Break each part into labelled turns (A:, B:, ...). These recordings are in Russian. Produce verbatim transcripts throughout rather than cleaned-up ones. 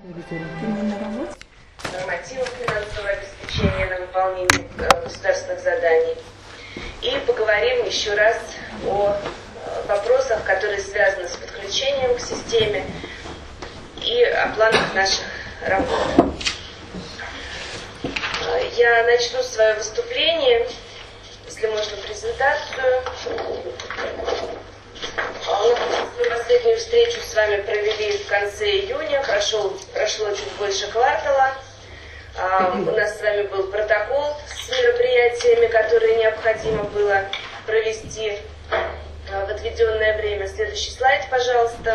A: Нормативов финансового обеспечения на выполнение государственных заданий. И поговорим еще раз о вопросах, которые связаны с подключением к системе и о планах наших работ. Я начну свое выступление, если можно, презентацию. Мы последнюю встречу с вами провели в конце июня, прошел, прошло чуть больше квартала. У нас с вами был протокол с мероприятиями, которые необходимо было провести в отведенное время. Следующий слайд, пожалуйста.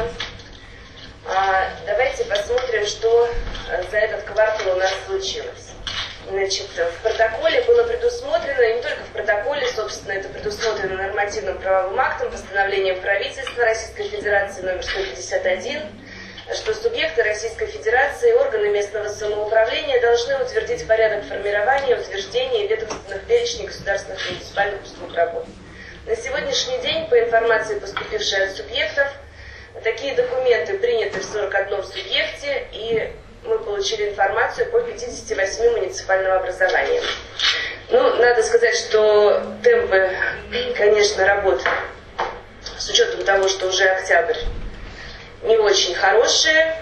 A: Давайте посмотрим, что за этот квартал у нас случилось. Значит, в протоколе было предусмотрено, и не только в протоколе, собственно, это предусмотрено нормативным правовым актом, постановлением правительства Российской Федерации номер сто пятьдесят один, что субъекты Российской Федерации и органы местного самоуправления должны утвердить порядок формирования, утверждения ведомственных перечней государственных и муниципальных услуг работ. На сегодняшний день, по информации, поступившей от субъектов, такие документы приняты в сорок одном субъекте, и мы получили информацию по пятидесяти восьми муниципальным образованиям. Ну, надо сказать, что темпы, конечно, работы, с учетом того, что уже октябрь, не очень хорошие.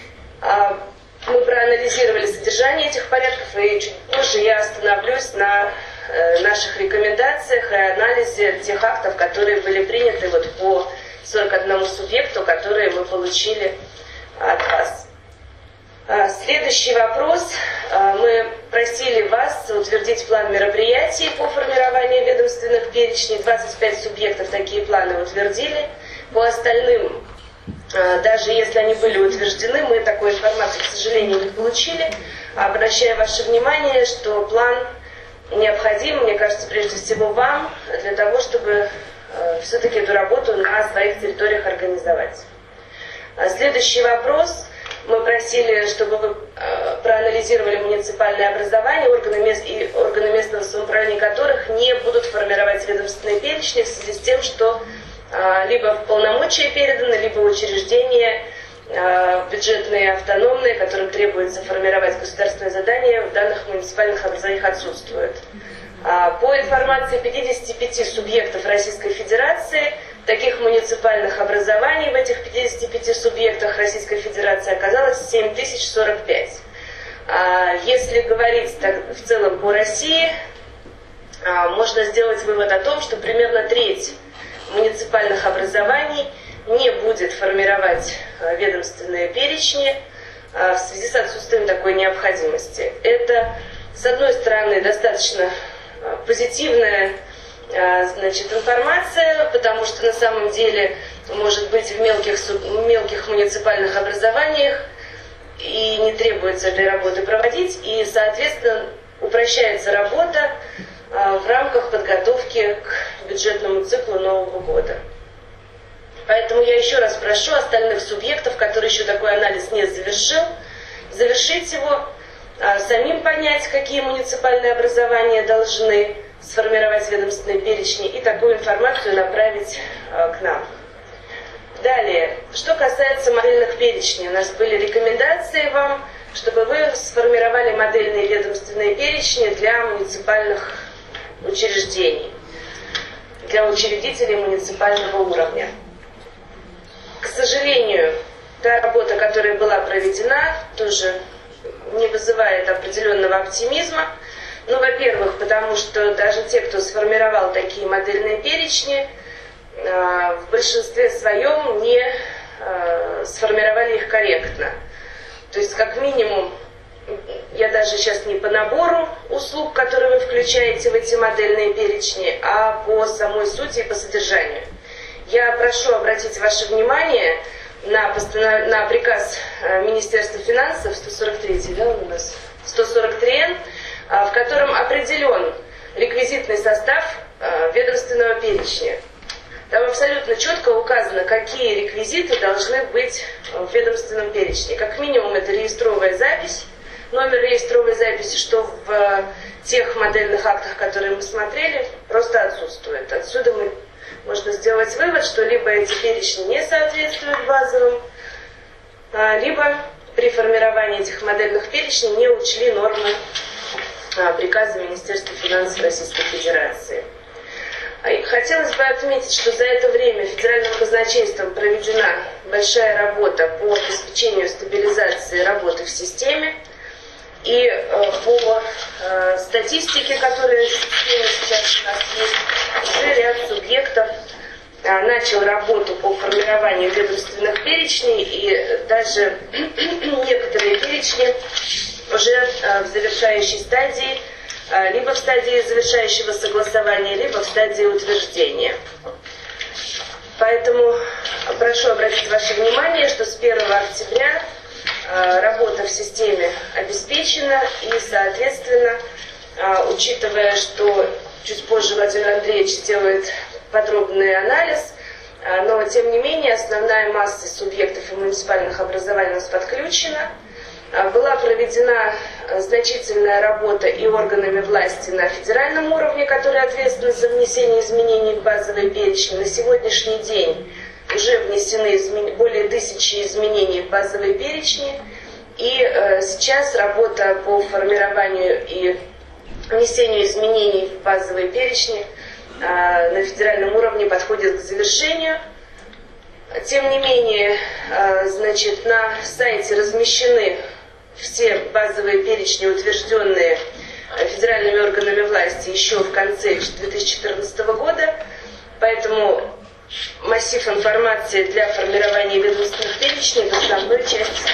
A: Мы проанализировали содержание этих порядков, и чуть позже я остановлюсь на наших рекомендациях и анализе тех актов, которые были приняты вот по сорок одному субъекту, которые мы получили от вас. Следующий вопрос. Мы просили вас утвердить план мероприятий по формированию ведомственных перечней. двадцать пять субъектов такие планы утвердили. По остальным, даже если они были утверждены, мы такой информации, к сожалению, не получили. Обращаю ваше внимание, что план необходим, мне кажется, прежде всего вам, для того, чтобы все-таки эту работу на своих территориях организовать. Следующий вопрос. Мы просили, чтобы вы проанализировали муниципальное образование, органы, мест и органы местного самоуправления которых не будут формировать ведомственные перечни в связи с тем, что либо в полномочия переданы, либо учреждения бюджетные, автономные, которым требуется формировать государственные задания, в данных муниципальных образованиях отсутствуют. По информации пятидесяти пяти субъектов Российской Федерации, таких муниципальных образований в этих пятидесяти пяти субъектах Российской Федерации оказалось семь тысяч сорок пять. Если говорить так, в целом по России, можно сделать вывод о том, что примерно треть муниципальных образований не будет формировать ведомственные перечни в связи с отсутствием такой необходимости. Это, с одной стороны, достаточно позитивная, значит, информация, потому что на самом деле, может быть, в мелких, мелких муниципальных образованиях и не требуется этой работы проводить, и, соответственно, упрощается работа в рамках подготовки к бюджетному циклу Нового года. Поэтому я еще раз прошу остальных субъектов, которые еще такой анализ не завершил, завершить его, самим понять, какие муниципальные образования должны сформировать ведомственные перечни, и такую информацию направить к нам. Далее, что касается модельных перечней, у нас были рекомендации вам, чтобы вы сформировали модельные ведомственные перечни для муниципальных учреждений, для учредителей муниципального уровня. К сожалению, та работа, которая была проведена, тоже не вызывает определенного оптимизма. Ну, во-первых, потому что даже те, кто сформировал такие модельные перечни, в большинстве своем не сформировали их корректно. То есть, как минимум, я даже сейчас не по набору услуг, которые вы включаете в эти модельные перечни, а по самой сути и по содержанию. Я прошу обратить ваше внимание на, постанов... на приказ Министерства финансов сто сорок три, да, он у нас? сто сорок три эн, в котором определен реквизитный состав ведомственного перечня. Там абсолютно четко указано, какие реквизиты должны быть в ведомственном перечне. Как минимум, это реестровая запись, номер реестровой записи, что в тех модельных актах, которые мы смотрели, просто отсутствует. Отсюда мы можно сделать вывод, что либо эти перечни не соответствуют базовым, либо при формировании этих модельных перечней не учли нормы приказа Министерства финансов Российской Федерации. Хотелось бы отметить, что за это время федеральным казначейством проведена большая работа по обеспечению стабилизации работы в системе. И э, по э, статистике, которая в системе сейчас у нас есть, уже ряд субъектов э, начал работу по формированию ведомственных перечней, и даже некоторые перечни уже э, в завершающей стадии, э, либо в стадии завершающего согласования, либо в стадии утверждения. Поэтому прошу обратить ваше внимание, что с первого октября работа в системе обеспечена, и, соответственно, учитывая, что чуть позже Владимир Андреевич сделает подробный анализ, но, тем не менее, основная масса субъектов и муниципальных образований у нас подключена. Была проведена значительная работа и органами власти на федеральном уровне, которые ответственны за внесение изменений в базовые перечни. На сегодняшний день уже внесены более тысячи изменений в базовые перечни, и э, сейчас работа по формированию и внесению изменений в базовые перечни э, на федеральном уровне подходит к завершению. Тем не менее, э, значит, на сайте размещены все базовые перечни, утвержденные федеральными органами власти еще в конце две тысячи четырнадцатого года, поэтому массив информации для формирования ведомственных перечней в основной части.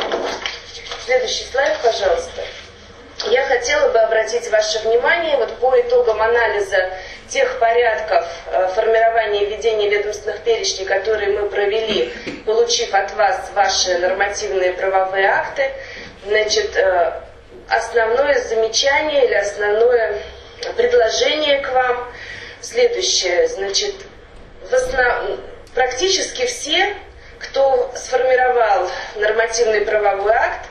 A: Следующий слайд, пожалуйста. Я хотела бы обратить ваше внимание вот по итогам анализа тех порядков формирования и ведения ведомственных перечней, которые мы провели, получив от вас ваши нормативные правовые акты. Значит, основное замечание или основное предложение к вам следующее. Значит, в основ... практически все, кто сформировал нормативный правовой акт,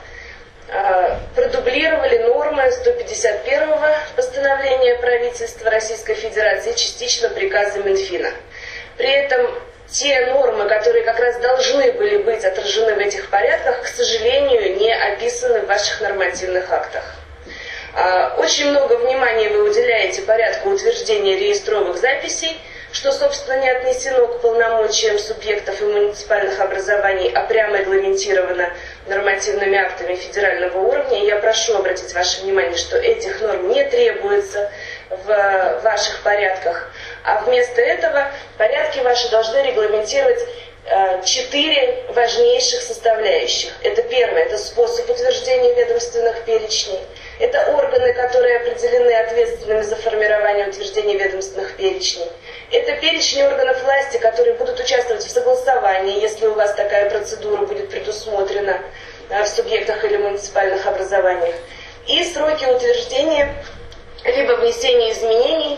A: продублировали нормы сто пятьдесят первого постановления правительства Российской Федерации и частично приказа Минфина. При этом те нормы, которые как раз должны были быть отражены в этих порядках, к сожалению, не описаны в ваших нормативных актах. Очень много внимания вы уделяете порядку утверждения реестровых записей, что, собственно, не отнесено к полномочиям субъектов и муниципальных образований, а прямо регламентировано нормативными актами федерального уровня. И я прошу обратить ваше внимание, что этих норм не требуется в ваших порядках, а вместо этого порядки ваши должны регламентировать четыре важнейших составляющих. Это первое, это способ утверждения ведомственных перечней. Это органы, которые определены ответственными за формирование и утверждение ведомственных перечней. Это перечни органов власти, которые будут участвовать в согласовании, если у вас такая процедура будет предусмотрена в субъектах или муниципальных образованиях. И сроки утверждения либо внесения изменений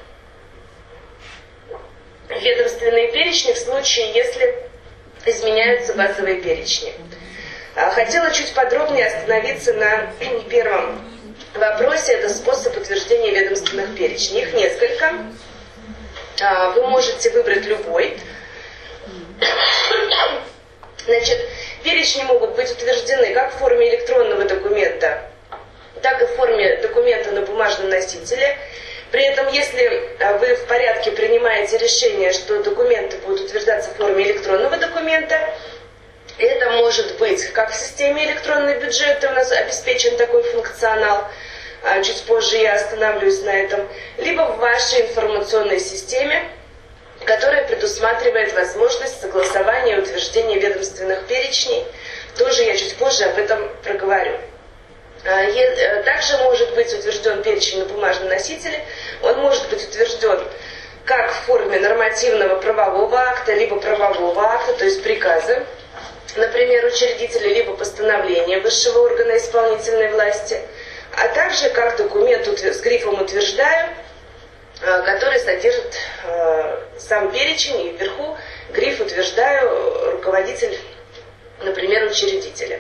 A: в ведомственные перечни в случае, если изменяются базовые перечни. Хотела чуть подробнее остановиться на первом вопросе. Это способ утверждения ведомственных перечней. Их несколько. Вы можете выбрать любой. Значит, перечни могут быть утверждены как в форме электронного документа, так и в форме документа на бумажном носителе. При этом, если вы в порядке принимаете решение, что документы будут утверждаться в форме электронного документа, это может быть как в системе электронный бюджет, у нас обеспечен такой функционал, чуть позже я остановлюсь на этом, либо в вашей информационной системе, которая предусматривает возможность согласования и утверждения ведомственных перечней. Тоже я чуть позже об этом проговорю. Также может быть утвержден перечень на бумажном носителе. Он может быть утвержден как в форме нормативного правового акта, либо правового акта, то есть приказа, например, учредителя, либо постановления высшего органа исполнительной власти, а также как документ с грифом «Утверждаю», который содержит сам перечень, и вверху гриф «Утверждаю» руководитель, например, учредителя.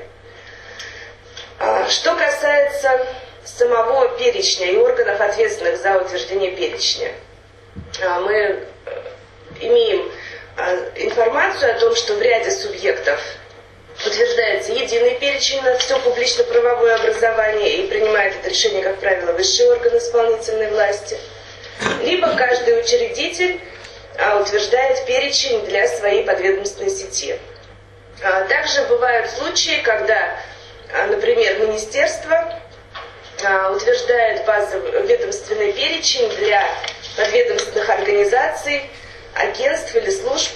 A: Что касается самого перечня и органов, ответственных за утверждение перечня, мы имеем информацию о том, что в ряде субъектов утверждается единый перечень на все публично-правовое образование, и принимает это решение, как правило, высший орган исполнительной власти. Либо каждый учредитель а, утверждает перечень для своей подведомственной сети. А, также бывают случаи, когда, а, например, министерство а, утверждает базовый ведомственный перечень для подведомственных организаций, агентств или служб,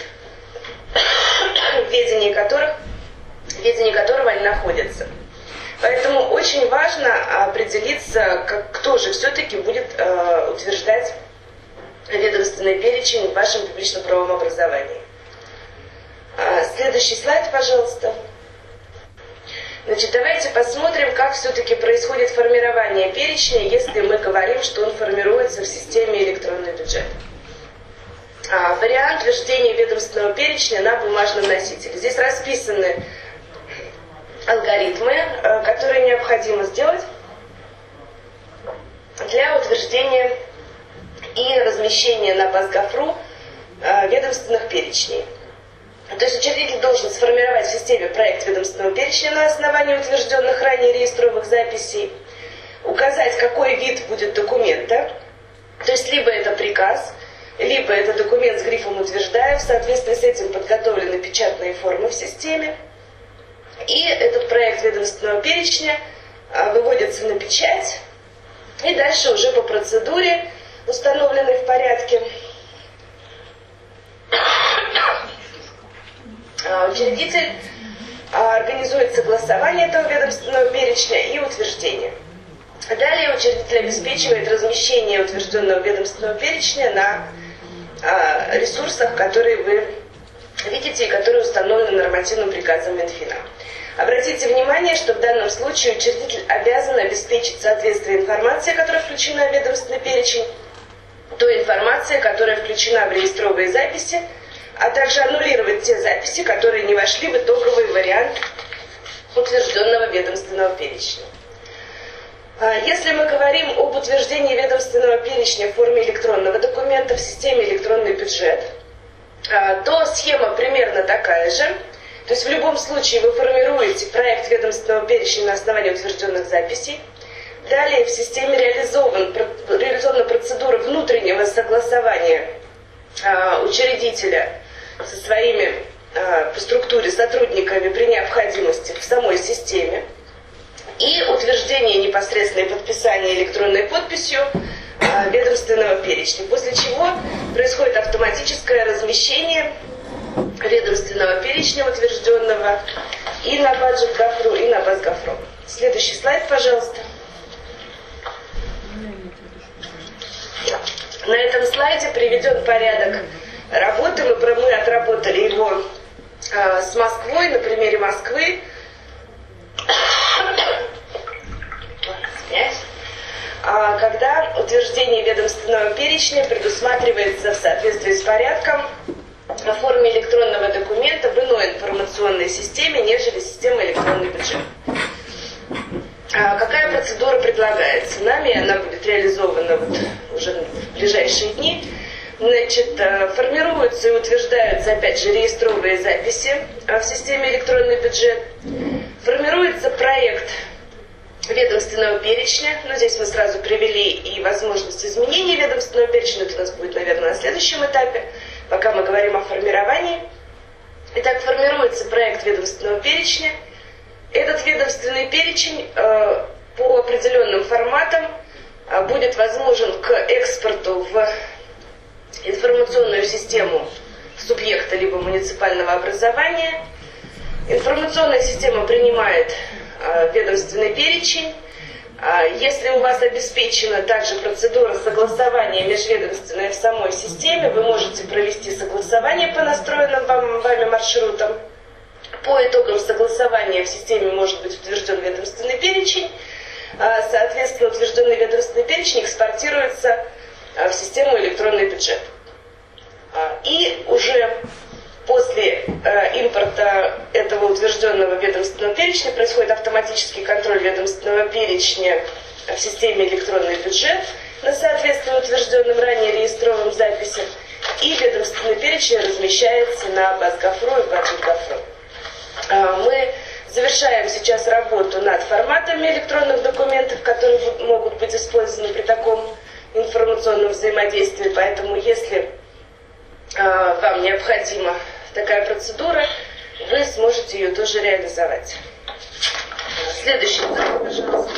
A: в ведении которых, в ведении которого они находятся. Поэтому очень важно определиться, как, кто же все-таки будет э, утверждать ведомственный перечень в вашем публично-правовом образовании. А, следующий слайд, пожалуйста. Значит, давайте посмотрим, как все-таки происходит формирование перечня, если мы говорим, что он формируется в системе электронный бюджет. А, вариант введения ведомственного перечня на бумажном носителе. Здесь расписаны алгоритмы, которые необходимо сделать для утверждения и размещения на Базгафру ведомственных перечней. То есть учредитель должен сформировать в системе проект ведомственного перечня на основании утвержденных ранее реестровых записей, указать, какой вид будет документа, то есть либо это приказ, либо это документ с грифом «Утверждаю», в соответствии с этим подготовлены печатные формы в системе. И этот проект ведомственного перечня а, выводится на печать, и дальше уже по процедуре, установленной в порядке, а, учредитель а, организует согласование этого ведомственного перечня и утверждение. Далее учредитель обеспечивает размещение утвержденного ведомственного перечня на а, ресурсах, которые вы видите и которые установлены нормативным приказом Минфина. Обратите внимание, что в данном случае учредитель обязан обеспечить соответствие информации, которая включена в ведомственный перечень, той информации, которая включена в реестровые записи, а также аннулировать те записи, которые не вошли в итоговый вариант утвержденного ведомственного перечня. Если мы говорим об утверждении ведомственного перечня в форме электронного документа в системе электронный бюджет, то схема примерно такая же. То есть в любом случае вы формируете проект ведомственного перечня на основании утвержденных записей. Далее в системе реализован, реализована процедура внутреннего согласования а, учредителя со своими а, по структуре сотрудниками при необходимости в самой системе. И утверждение непосредственное подписание электронной подписью а, ведомственного перечня. После чего происходит автоматическое размещение ведомственного перечня утвержденного и на Базгафру, и на Базгафру. Следующий слайд, пожалуйста. На этом слайде приведен порядок работы. Мы, мы отработали его э, с Москвой, на примере Москвы. А когда утверждение ведомственного перечня предусматривается в соответствии с порядком в форме электронного документа в иной информационной системе, нежели система электронный бюджет. А какая процедура предлагается нами? Она будет реализована вот уже в ближайшие дни. Значит, формируются и утверждаются, опять же, реестровые записи в системе электронный бюджет. Формируется проект ведомственного перечня. Но здесь мы сразу привели и возможность изменения ведомственного перечня. Это у нас будет, наверное, на следующем этапе, пока мы говорим о формировании. Итак, формируется проект ведомственного перечня. Этот ведомственный перечень э, по определенным форматам э, будет возможен к экспорту в информационную систему субъекта либо муниципального образования. Информационная система принимает э, ведомственный перечень. Э, если у вас обеспечена также процедура согласования межведомственная в самой системе, вы можете провести согласование по настроенным вам, вами маршрутам. По итогам согласования в системе может быть утвержден ведомственный перечень. Соответственно, утвержденный ведомственный перечень экспортируется в систему электронный бюджет. И уже после импорта этого утвержденного ведомственного перечня происходит автоматический контроль ведомственного перечня в системе электронный бюджет на соответствие утвержденным ранее реестровым записям. И ведомственный перечень размещается на Базгафру и Базгафру. Мы завершаем сейчас работу над форматами электронных документов, которые могут быть использованы при таком информационном взаимодействии. Поэтому, если вам необходима такая процедура, вы сможете ее тоже реализовать. Следующий слайд, пожалуйста.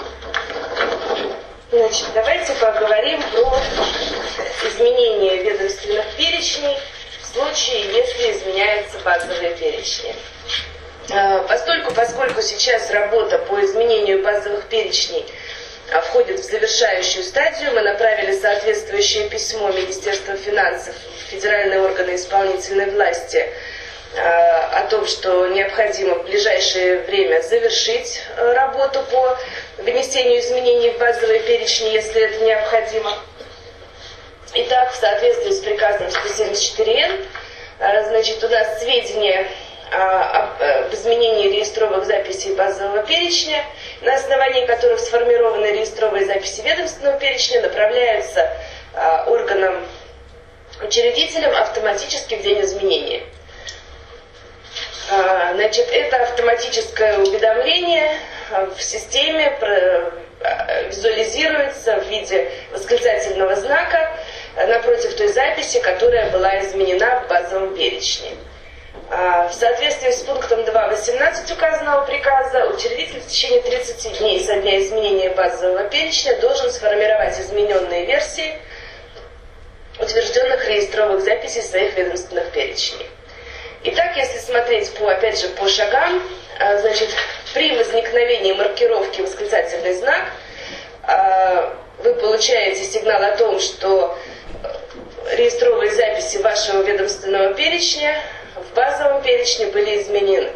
A: Значит, давайте поговорим про изменение ведомственных перечней в случае, если изменяются базовые перечни. Постольку, поскольку сейчас работа по изменению базовых перечней входит в завершающую стадию, мы направили соответствующее письмо Министерства финансов, федеральные органы исполнительной власти о том, что необходимо в ближайшее время завершить работу по внесению изменений в базовые перечни, если это необходимо. Итак, в соответствии с приказом сто семьдесят четыре эн, значит, у нас сведения об изменении реестровых записей базового перечня, на основании которых сформированы реестровые записи ведомственного перечня, направляются органам учредителям автоматически в день изменения. Значит, это автоматическое уведомление в системе визуализируется в виде восклицательного знака напротив той записи, которая была изменена в базовом перечне. В соответствии с пунктом два точка восемнадцать указанного приказа, учредитель в течение тридцати дней со дня изменения базового перечня должен сформировать измененные версии утвержденных реестровых записей своих ведомственных перечней. Итак, если смотреть по, опять же, по шагам, значит, при возникновении маркировки восклицательный знак, вы получаете сигнал о том, что реестровые записи вашего ведомственного перечня в базовом перечне были изменены.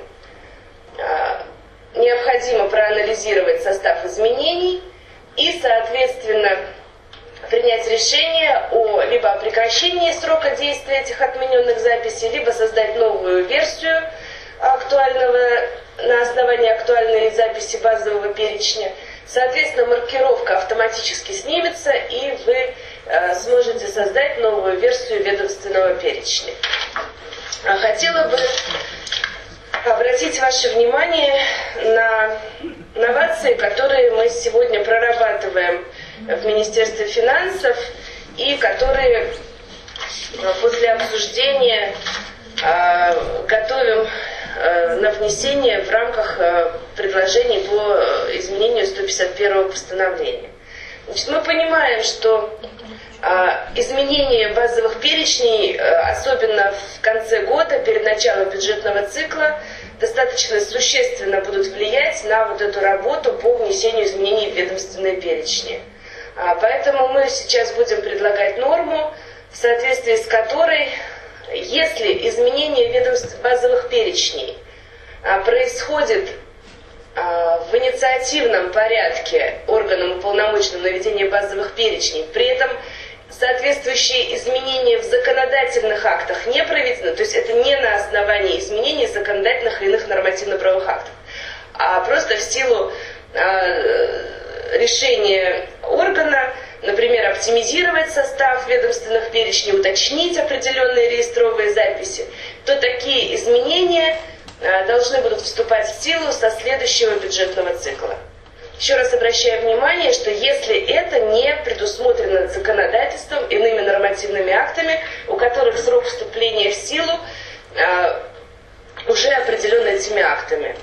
A: Необходимо проанализировать состав изменений и, соответственно, принять решение о либо о прекращении срока действия этих отмененных записей, либо создать новую версию актуального, на основании актуальной записи базового перечня. Соответственно, маркировка автоматически снимется, и вы э, сможете создать новую версию ведомственного перечня. Хотела бы обратить ваше внимание на новации, которые мы сегодня прорабатываем в Министерстве финансов и которые после обсуждения э, готовим э, на внесение в рамках э, предложений по изменению сто пятьдесят первого постановления. Значит, мы понимаем, что э, изменение базовых перечней, э, особенно в конце года, перед началом бюджетного цикла, достаточно существенно будут влиять на вот эту работу по внесению изменений в ведомственные перечни. Поэтому мы сейчас будем предлагать норму, в соответствии с которой, если изменение ведомств базовых перечней происходит в инициативном порядке органом, уполномоченным на ведение базовых перечней, при этом соответствующие изменения в законодательных актах не проведены, то есть это не на основании изменений законодательных и иных нормативно-правовых актов, а просто в силу решение органа, например, оптимизировать состав ведомственных перечней, уточнить определенные реестровые записи, то такие изменения должны будут вступать в силу со следующего бюджетного цикла. Еще раз обращаю внимание, что если это не предусмотрено законодательством, иными нормативными актами, у которых срок вступления в силу уже определен этими актами.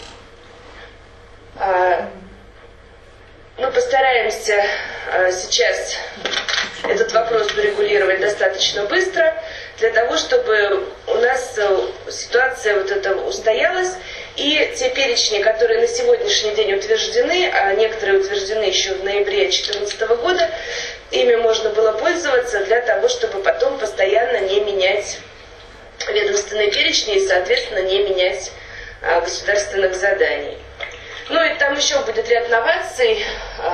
A: Мы постараемся сейчас этот вопрос урегулировать достаточно быстро, для того, чтобы у нас ситуация вот эта устоялась, и те перечни, которые на сегодняшний день утверждены, а некоторые утверждены еще в ноябре две тысячи четырнадцатого года, ими можно было пользоваться для того, чтобы потом постоянно не менять ведомственные перечни и, соответственно, не менять государственных заданий. Ну и там еще будет ряд новаций.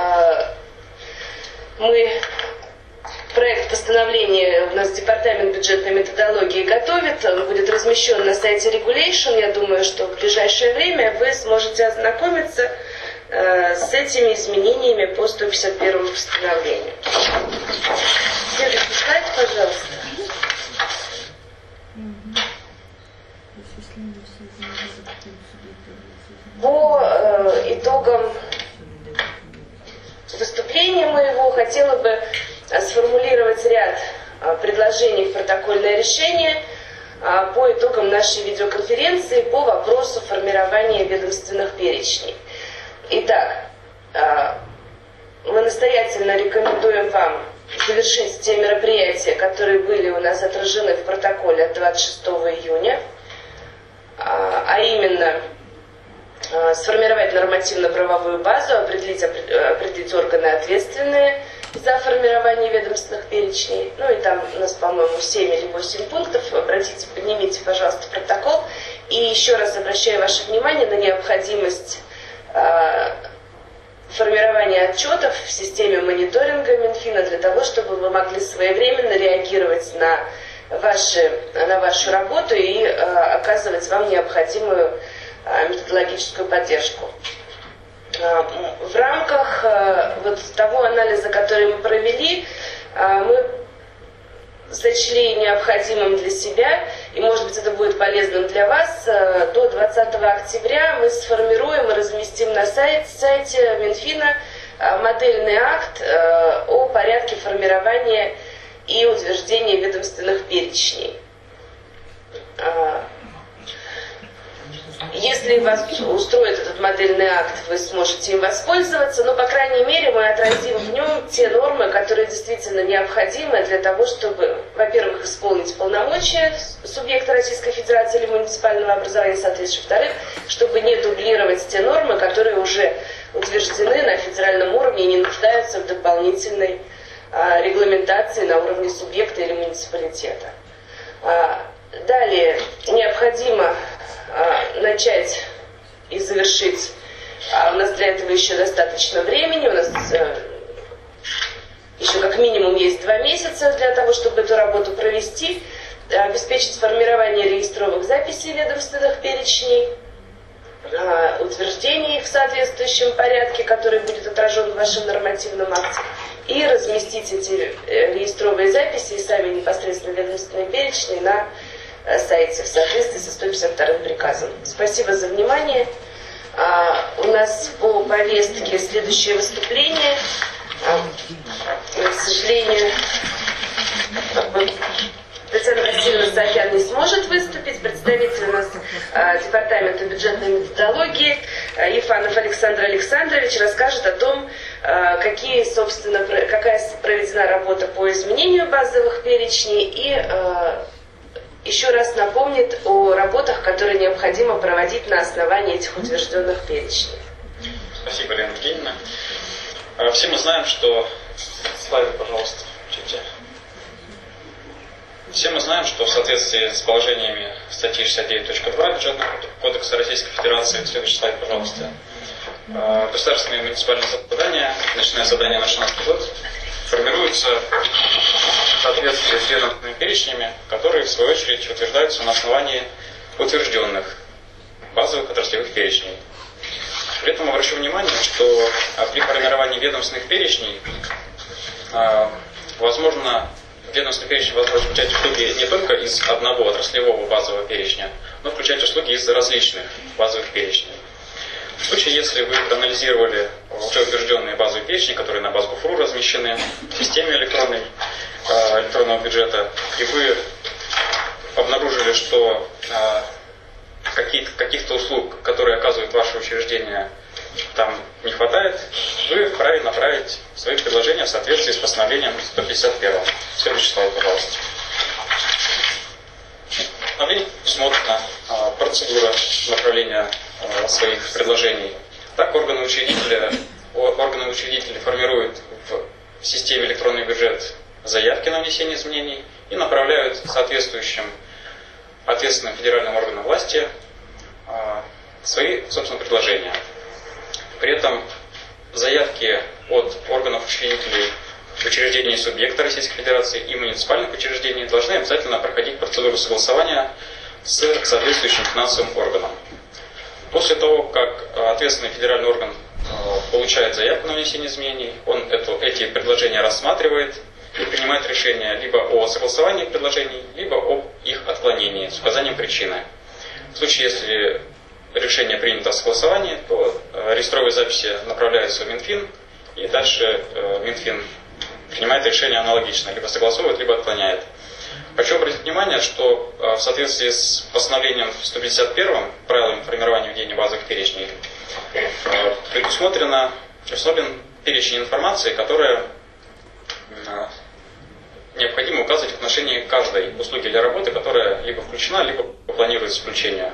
A: Мы проект постановления, у нас департамент бюджетной методологии готовит, он будет размещен на сайте Regulation. Я думаю, что в ближайшее время вы сможете ознакомиться с этими изменениями по сто пятьдесят первому постановлению. Следующий слайд, пожалуйста. По э, итогам выступления моего хотела бы э, сформулировать ряд э, предложений в протокольное решение э, по итогам нашей видеоконференции по вопросу формирования ведомственных перечней. Итак, э, мы настоятельно рекомендуем вам завершить те мероприятия, которые были у нас отражены в протоколе от двадцать шестого июня, а именно сформировать нормативно-правовую базу, определить, определить органы, ответственные за формирование ведомственных перечней. Ну и там у нас, по-моему, семь или восемь пунктов. Обратите, поднимите, пожалуйста, протокол. И еще раз обращаю ваше внимание на необходимость э, формирования отчетов в системе мониторинга Минфина для того, чтобы вы могли своевременно реагировать на, ваши, на вашу работу и э, оказывать вам необходимую методологическую поддержку. В рамках вот того анализа, который мы провели, мы сочли необходимым для себя, и, может быть, это будет полезным для вас, до двадцатого октября мы сформируем и разместим на сайте, сайте Минфина модельный акт о порядке формирования и утверждения ведомственных перечней. Если вас устроит этот модельный акт, вы сможете им воспользоваться, но, по крайней мере, мы отразим в нем те нормы, которые действительно необходимы для того, чтобы, во-первых, исполнить полномочия субъекта Российской Федерации или муниципального образования, соответственно, во-вторых, чтобы не дублировать те нормы, которые уже утверждены на федеральном уровне и не нуждаются в дополнительной а, регламентации на уровне субъекта или муниципалитета. А, далее, необходимо начать и завершить. А у нас для этого еще достаточно времени. У нас э, еще как минимум есть два месяца для того, чтобы эту работу провести. Обеспечить формирование реестровых записей ведомственных перечней, э, утверждение их в соответствующем порядке, который будет отражен в вашем нормативном акте, и разместить эти реестровые записи и сами непосредственно ведомственные перечни на сайте в соответствии со сто пятьдесят вторым приказом. Спасибо за внимание. А, у нас по повестке следующее выступление. А, к сожалению, Татьяна Васильевна Саакян не сможет выступить. Представитель у нас а, Департамента бюджетной методологии а, Ефанов Александр Александрович расскажет о том, а, какие, собственно, какая проведена работа по изменению базовых перечней и а, еще раз напомнит о работах, которые необходимо проводить на основании этих утвержденных перечней.
B: Спасибо, Елена Евгеньевна. Все мы знаем, что... Слайд, пожалуйста, включите. Все мы знаем, что в соответствии с положениями статьи шестьдесят девять точка два Бюджетного кодекса Российской Федерации, следующий слайд, пожалуйста, государственные муниципальные задания, начиная с задания на шестнадцатый год, формируются в соответствии с ведомственными перечнями, которые, в свою очередь, утверждаются на основании утвержденных базовых отраслевых перечней. При этом обращу внимание, что при формировании ведомственных перечней возможно, ведомственный перечень возможно включать услуги не только из одного отраслевого базового перечня, но включать услуги из различных базовых перечней. В случае, если вы проанализировали уже утвержденные базовые перечни, которые на Базгофру размещены в системе электронной, э, электронного бюджета, и вы обнаружили, что э, каких-то, каких-то услуг, которые оказывает ваше учреждение, там не хватает, вы вправе направить свои предложения в соответствии с постановлением сто пятьдесят первым. Следующий слайд, пожалуйста. Постановление предусмотрена э, процедура направления э, своих предложений. Так органы учредителя, органы учредителя формируют в системе электронный бюджет заявки на внесение изменений и направляют соответствующим ответственным федеральным органам власти э, свои, собственно, предложения. При этом заявки от органов учредителей учреждений субъекта Российской Федерации и муниципальных учреждений должны обязательно проходить процедуру согласования с соответствующим финансовым органом. После того, как ответственный федеральный орган получает заявку на внесение изменений, он эту, эти предложения рассматривает и принимает решение либо о согласовании предложений, либо об их отклонении с указанием причины. В случае, если решение принято в согласовании, то реестровые записи направляются в Минфин, и дальше Минфин принимает решение аналогично, либо согласовывает, либо отклоняет. Хочу обратить внимание, что в соответствии с постановлением сто пятьдесят первым правилами формирования ведения базовых перечней предусмотрено, установлен перечень информации, которая необходимо указывать в отношении каждой услуги или работы, которая либо включена, либо планируется включение.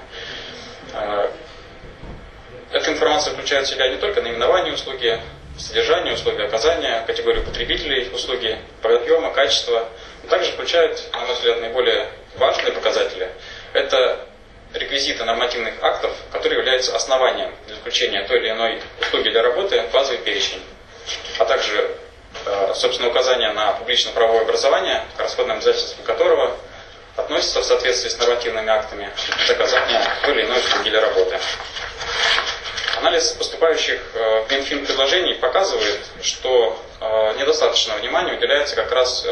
B: Эта информация включает в себя не только наименование услуги, содержание услуги, оказания, категорию потребителей услуги, объема, качество, но также включает, на мой взгляд, наиболее важные показатели. Это реквизиты нормативных актов, которые являются основанием для включения той или иной услуги или работы в базовый перечень, а также, собственно, указания на публично-правовое образование, к расходным обязательствам которого относится в соответствии с нормативными актами к оказанию той или иной услуги или работы. Анализ поступающих в Минфин предложений показывает, что недостаточно внимания уделяется как раз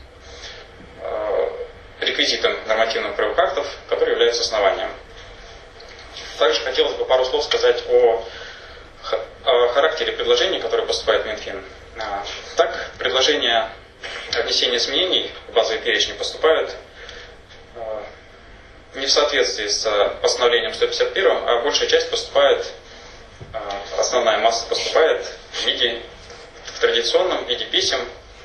B: реквизитам нормативных правовых актов, которые являются основанием. Также хотелось бы пару слов сказать о, о характере предложений, которые поступают в Минфин. Так, предложения о внесении изменений в базовый перечень поступают не в соответствии с постановлением сто пятьдесят первым, а большая часть поступает, основная масса поступает в виде, в традиционном виде писем.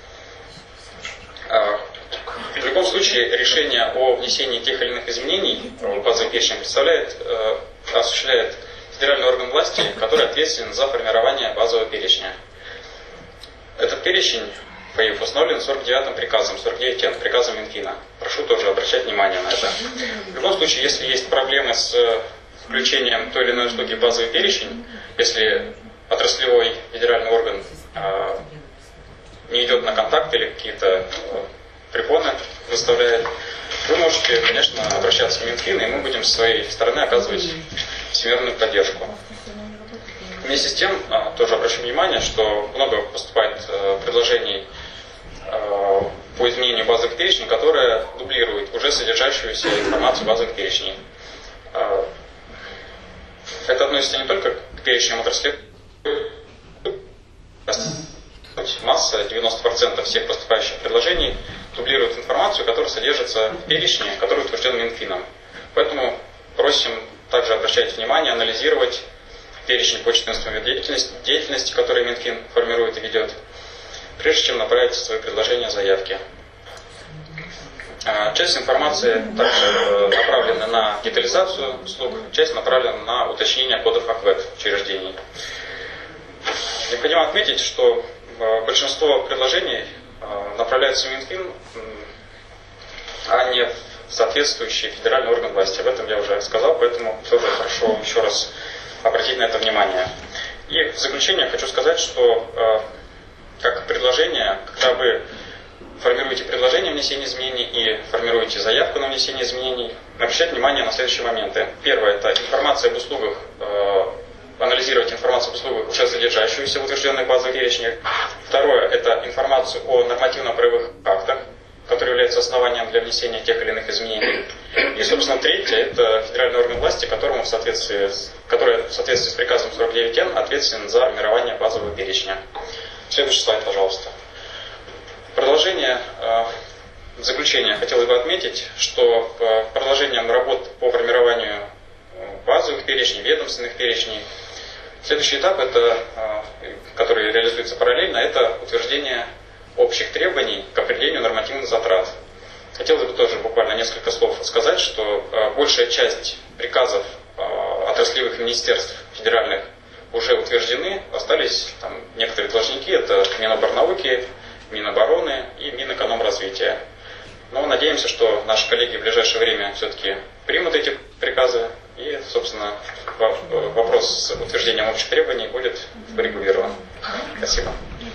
B: В любом случае, решение о внесении тех или иных изменений в базовый перечень представляет, осуществляет федеральный орган власти, который ответственен за формирование базового перечня. Этот перечень ФАИФ установлен сорок девятым приказом, сорок девять эн, приказом Минфина. Прошу тоже обращать внимание на это. В любом случае, если есть проблемы с включением той или иной услуги в базовый перечень, если отраслевой федеральный орган э, не идет на контакт или какие-то э, препоны выставляет, вы можете, конечно, обращаться в Минфин, и мы будем с своей стороны оказывать всемирную поддержку. Вместе с тем, э, тоже обращу внимание, что много поступает э, предложений э, по изменению базовых перечней, которые дублируют уже содержащуюся информацию базовых перечней. Э, Это относится не только к перечням отраслей. Масса, девяносто процентов всех поступающих предложений дублирует информацию, которая содержится в перечне, который утвержден Минфином. Поэтому просим также обращать внимание, анализировать перечень почтовой деятельности, деятельности, который Минфин формирует и ведет, прежде чем направить свои предложения, заявки. Часть информации также направлена на детализацию услуг, часть направлена на уточнение кодов АКВЭД учреждений. Необходимо отметить, что большинство предложений направляются в Минфин, а не в соответствующий федеральный орган власти. Об этом я уже сказал, поэтому тоже прошу еще раз обратить на это внимание. И в заключение хочу сказать, что как предложение, когда вы формируете предложение о внесении изменений и формируете заявку на внесение изменений, обращать внимание на следующие моменты. Первое – это информация об услугах, э, анализировать информацию об услугах, уже содержащуюся в утвержденных базовых перечнях. Второе – это информацию о нормативно-правовых актах, которые являются основанием для внесения тех или иных изменений. И, собственно, третье – это федеральный орган власти, которому в соответствии с, который в соответствии с приказом сорок девять эн ответственен за формирование базового перечня. Следующий слайд, пожалуйста. Продолжение, в заключение хотелось бы отметить, что продолжением работ по формированию базовых перечней, ведомственных перечней, следующий этап, это, который реализуется параллельно, это утверждение общих требований к определению нормативных затрат. Хотелось бы тоже буквально несколько слов сказать, что большая часть приказов отраслевых министерств федеральных уже утверждены, остались там некоторые должники, это Миноборнауки, Минобороны и Минэкономразвития. Но надеемся, что наши коллеги в ближайшее время все-таки примут эти приказы, и, собственно, вопрос с утверждением общих требований будет урегулирован. Спасибо.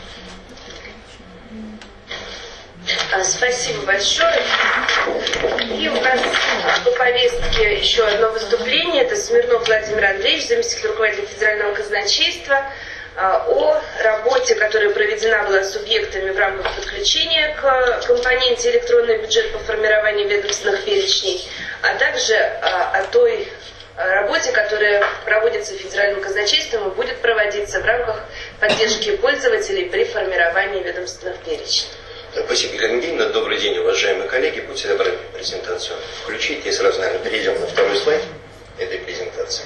A: Спасибо большое. И у нас по повестке еще одно выступление. Это Смирнов Владимир Андреевич, заместитель руководителя Федерального казначейства, о работе, которая проведена была субъектами в рамках подключения к компоненте электронный бюджет по формированию ведомственных перечней, а также о той работе, которая проводится федеральным казначейством и будет проводиться в рамках поддержки пользователей при формировании ведомственных перечней.
C: Спасибо, Елена Евгеньевна. Добрый день, уважаемые коллеги. Будьте добры презентацию включить. И сразу, наверное, перейдем на второй слайд этой презентации.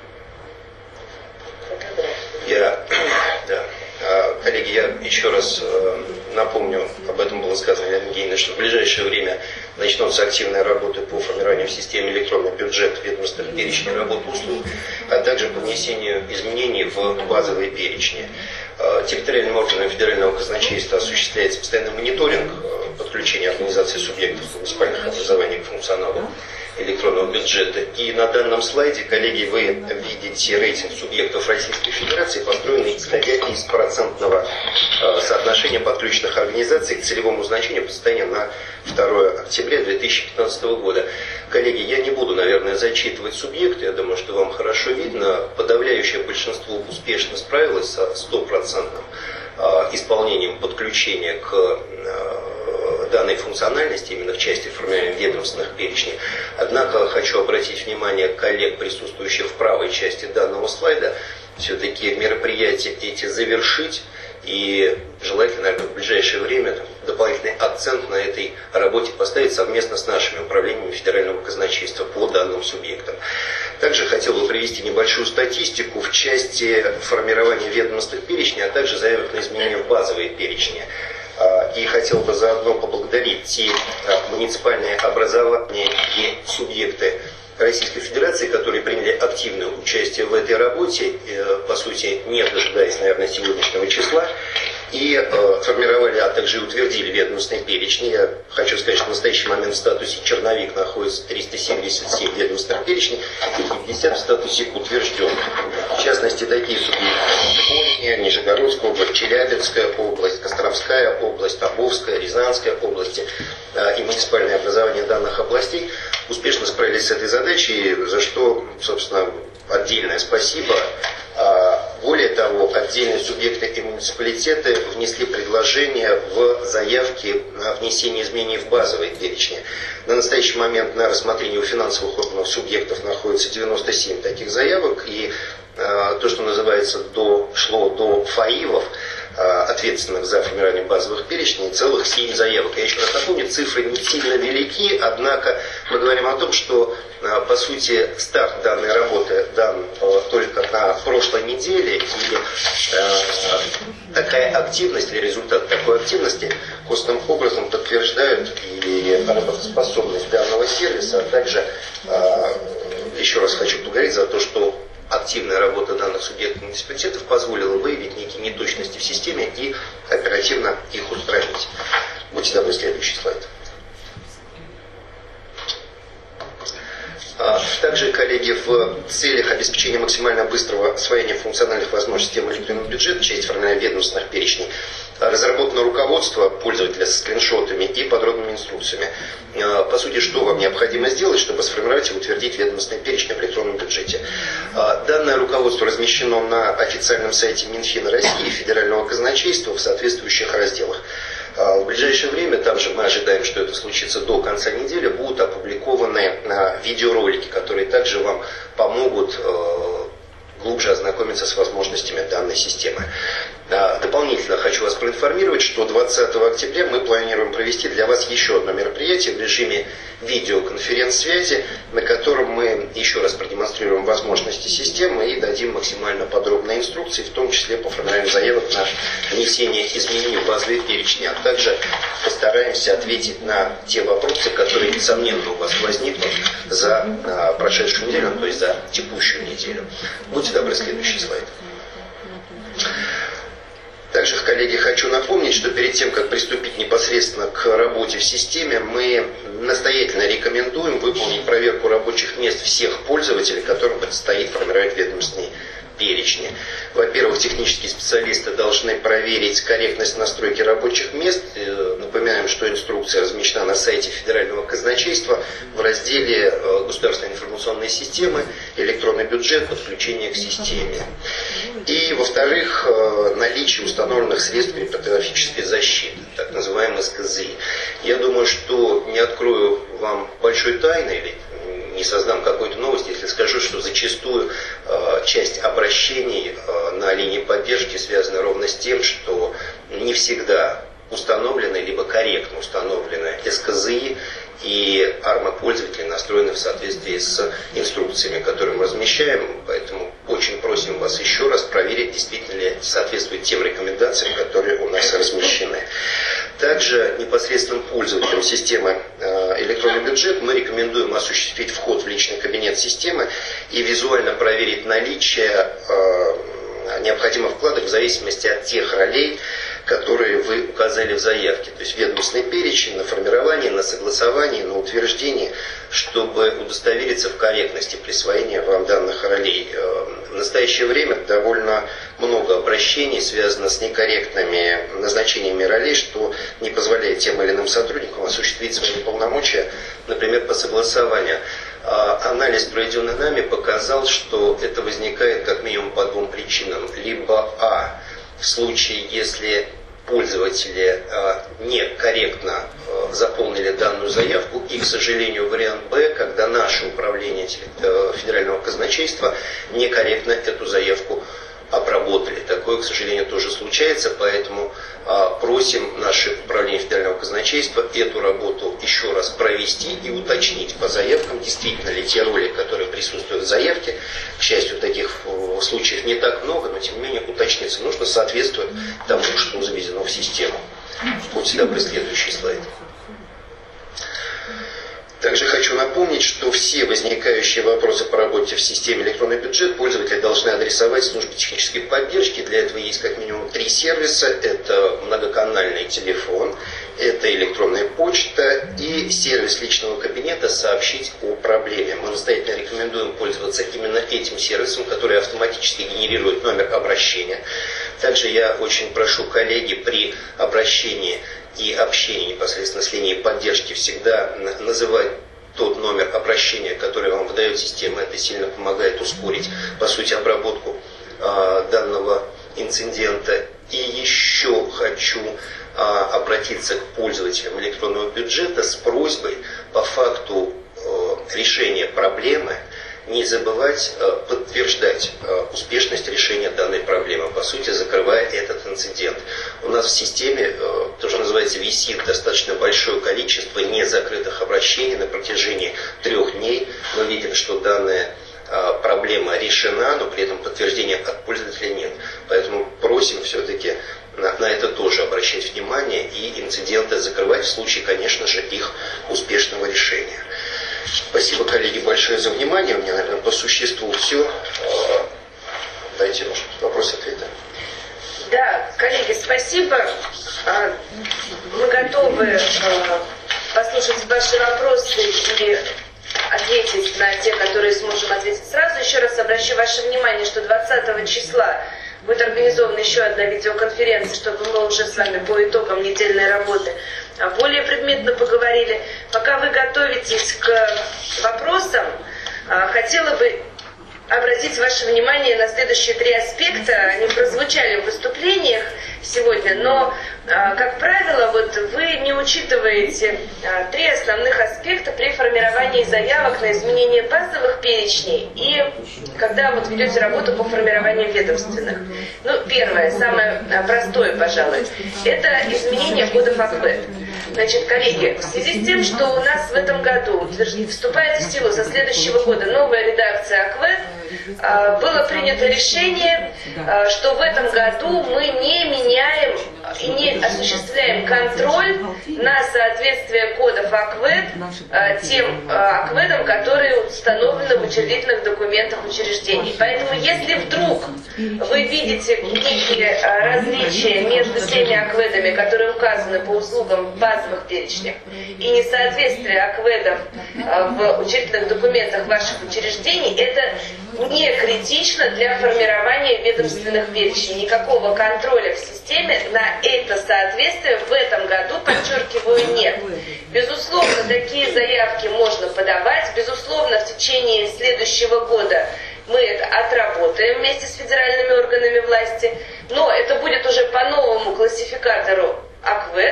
C: Я, да. Коллеги, я еще раз напомню, об этом было сказано, Елена Евгеньевна, что в ближайшее время начнутся активные работы по формированию в системе электронный бюджет, ведомственных перечней работ услуг, а также по внесению изменений в базовые перечни. Территориальным органам федерального казначейства осуществляется постоянный мониторинг подключения организации субъектов муниципальных образований к функционалу электронного бюджета. И на данном слайде, коллеги, вы видите рейтинг субъектов Российской Федерации, построенный исходя из процентного соотношения подключенных организаций к целевому значению по состоянию на второе октября две тысячи пятнадцатого года. Коллеги, я не буду, наверное, зачитывать субъекты, я думаю, что вам хорошо видно. Подавляющее большинство успешно справилось со стопроцентным исполнением подключения к данной функциональности, именно в части формирования ведомственных перечней. Однако хочу обратить внимание коллег, присутствующих в правой части данного слайда, все-таки мероприятия эти завершить и желательно, наверное, в ближайшее время там, дополнительный акцент на этой работе поставить совместно с нашими управлениями федерального казначейства по данным субъектам. Также хотел бы привести небольшую статистику в части формирования ведомственных перечней, а также заявок на изменения в базовые перечни. И хотел бы заодно поблагодарить те муниципальные образования и субъекты Российской Федерации, которые приняли активное участие в этой работе, по сути, не дожидаясь, наверное, сегодняшнего числа, и э, формировали, а также утвердили ведомственные перечни. Я хочу сказать, что в настоящий момент в статусе черновик находится триста семьдесят семь ведомственных перечней и пятьдесят в статусе утвержденных. В частности, такие субъекты: Нижегородская область, Челябинская область, Костромская область, Тамбовская, Рязанская области э, и муниципальные образования данных областей успешно справились с этой задачей, за что, собственно, отдельное спасибо. Более того, отдельные субъекты и муниципалитеты внесли предложения в заявки на внесение изменений в базовые перечни. На настоящий момент на рассмотрении у финансовых органов субъектов находится девяносто семь таких заявок, и э, то, что называется, дошло до ФАИВов, ответственных за формирование базовых перечней, целых семь заявок. Я еще раз напомню, цифры не сильно велики, однако мы говорим о том, что, по сути, старт данной работы дан только на прошлой неделе, и такая активность или результат такой активности косвенным образом подтверждают и работоспособность данного сервиса, а также, еще раз хочу поговорить за то, что активная работа данных субъектов муниципалитетов позволила выявить некие неточности в системе и оперативно их устранить. Будьте добры, следующий слайд. Также, коллеги, в целях обеспечения максимально быстрого освоения функциональных возможностей системы электронного бюджета в части формирования ведомственных перечней разработано руководство пользователя со скриншотами и подробными инструкциями. По сути, что вам необходимо сделать, чтобы сформировать и утвердить ведомственные перечни в электронном бюджете? Данное руководство размещено на официальном сайте Минфина России и Федерального казначейства в соответствующих разделах. В ближайшее время, там же мы ожидаем, что это случится до конца недели, будут опубликованы видеоролики, которые также вам помогут глубже ознакомиться с возможностями данной системы. Дополнительно хочу вас проинформировать, что двадцатого октября мы планируем провести для вас еще одно мероприятие в режиме видеоконференц-связи, на котором мы еще раз продемонстрируем возможности системы и дадим максимально подробные инструкции, в том числе по формированию заявок на внесение изменений в базовые перечни, а также постараемся ответить на те вопросы, которые, несомненно, у вас возникнут за прошедшую неделю, то есть за текущую неделю. Будьте добры, следующий слайд. Также, коллеги, хочу напомнить, что перед тем, как приступить непосредственно к работе в системе, мы настоятельно рекомендуем выполнить проверку рабочих мест всех пользователей, которым предстоит формировать ведомственные перечни. Во-первых, технические специалисты должны проверить корректность настройки рабочих мест. Напоминаем, что инструкция размещена на сайте Федерального казначейства в разделе «Государственные информационные системы», «Электронный бюджет», «Подключение к системе». И, во-вторых, наличие установленных средств криптографической защиты, так называемый эс ка зэ и. Я думаю, что не открою вам большой тайны, или не создам какой-то новости, если скажу, что зачастую э, часть обращений э, на линии поддержки связана ровно с тем, что не всегда установлены, либо корректно установлены эс ка зэ и, и арма-пользователи настроены в соответствии с инструкциями, которые мы размещаем. Поэтому очень просим вас еще раз проверить, действительно ли соответствует тем рекомендациям, которые у нас размещены. Также непосредственным пользователям системы электронный бюджет мы рекомендуем осуществить вход в личный кабинет системы и визуально проверить наличие необходимых вкладок в зависимости от тех ролей, которые вы указали в заявке. То есть ведомственный перечень на формирование, на согласование, на утверждение, чтобы удостовериться в корректности присвоения вам данных ролей. В настоящее время довольно много обращений связано с некорректными назначениями ролей, что не позволяет тем или иным сотрудникам осуществить свои полномочия, например, по согласованию. Анализ, проведенный нами, показал, что это возникает как минимум по двум причинам. Либо а. в случае, если пользователи э, некорректно э, заполнили данную заявку, и, к сожалению, вариант Б, когда наше управление э, федерального казначейства некорректно эту заявку обработали. Такое, к сожалению, тоже случается, поэтому э, просим наше управление федерального казначейства эту работу еще раз провести и уточнить по заявкам, действительно ли те роли, которые присутствуют в заявке. К счастью, таких э, случаев не так много, но тем не менее уточниться нужно, соответствует тому, что заведено в систему. Будьте добры, следующий слайд. Также хочу напомнить, что все возникающие вопросы по работе в системе электронный бюджет пользователи должны адресовать службе технической поддержки. Для этого есть как минимум три сервиса. Это многоканальный телефон, это электронная почта и сервис личного кабинета «Сообщить о проблеме». Мы настоятельно рекомендуем пользоваться именно этим сервисом, который автоматически генерирует номер обращения. Также я очень прошу коллеги при обращении и общении непосредственно с линией поддержки всегда называть тот номер обращения, который вам выдает система. Это сильно помогает ускорить, по сути, обработку э, данного инцидента. И еще хочу э, обратиться к пользователям электронного бюджета с просьбой по факту э, решения проблемы не забывать э, подтверждать э, успешность решения данной проблемы, по сути, закрывая этот инцидент. У нас в системе, э, то, что называется, висит достаточно большое количество незакрытых обращений на протяжении трех дней. Мы видим, что данная э, проблема решена, но при этом подтверждения от пользователя нет. Поэтому просим все-таки на, на это тоже обращать внимание и инциденты закрывать в случае, конечно же, их успешного решения. Спасибо, коллеги, большое за внимание. У меня, наверное, по существу все. Дайте, может, вопрос-ответы.
A: Да, коллеги, спасибо. Мы готовы послушать ваши вопросы и ответить на те, которые сможем ответить сразу. Еще раз обращу ваше внимание, что двадцатого числа будет организована еще одна видеоконференция, чтобы мы уже с вами по итогам недельной работы более предметно поговорили. Пока вы готовитесь к вопросам, хотела бы обратить ваше внимание на следующие три аспекта. Они прозвучали в выступлениях сегодня, но, как правило, вот вы не учитываете три основных аспекта при формировании заявок на изменение базовых перечней и когда вот ведете работу по формированию ведомственных. Ну, первое, самое простое, пожалуй, это изменение кодов АКВЭД. Значит, коллеги, в связи с тем, что у нас в этом году вступает в силу со следующего года новая редакция АКВЭД, было принято решение, что в этом году мы не меняем и не осуществляем контроль на соответствие кодов АКВЭД тем АКВЭДам, которые установлены в учредительных документах учреждений. Поэтому, если вдруг вы видите некие различия между теми АКВЭДами, которые указаны по услугам в базовых перечнях, и несоответствие АКВЭДов в учредительных документах ваших учреждений, это не критично для формирования ведомственных перечней. Никакого контроля в системе на это соответствие в этом году, подчеркиваю, нет. Безусловно, такие заявки можно подавать. Безусловно, в течение следующего года мы это отработаем вместе с федеральными органами власти. Но это будет уже по новому классификатору АКВЭД.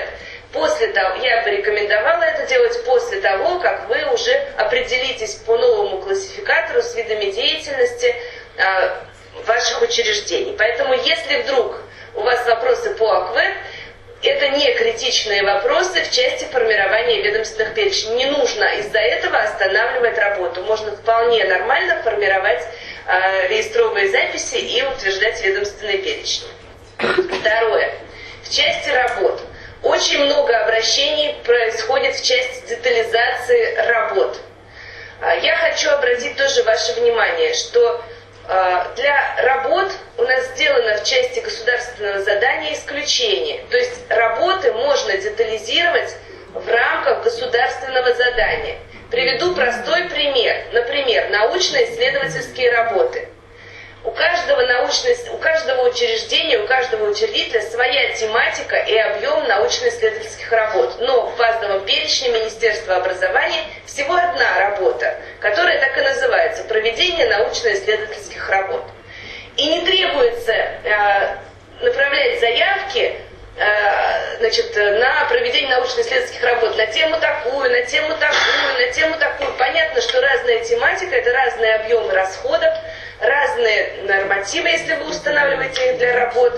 A: После того, я бы рекомендовала это делать после того, как вы уже определитесь по новому классификатору с видами деятельности э, ваших учреждений. Поэтому, если вдруг у вас вопросы по АКВЭД, это не критичные вопросы в части формирования ведомственных перечней. Не нужно из-за этого останавливать работу. Можно вполне нормально формировать э, реестровые записи и утверждать ведомственные перечни. Второе. В части работ. Очень много обращений происходит в части детализации работ. Я хочу обратить тоже ваше внимание, что для работ у нас сделано в части государственного задания исключение. То есть работы можно детализировать в рамках государственного задания. Приведу простой пример. Например, научно-исследовательские работы. У каждого, научно, у каждого учреждения, у каждого учредителя своя тематика и объем научно-исследовательских работ. Но в базовом перечне Министерства образования всего одна работа, которая так и называется – проведение научно-исследовательских работ. И не требуется э, направлять заявки э, значит, на проведение научно-исследовательских работ на тему такую, на тему такую, на тему такую. Понятно, что разная тематика – это разные объемы расходов, разные нормативы, если вы устанавливаете их для работ,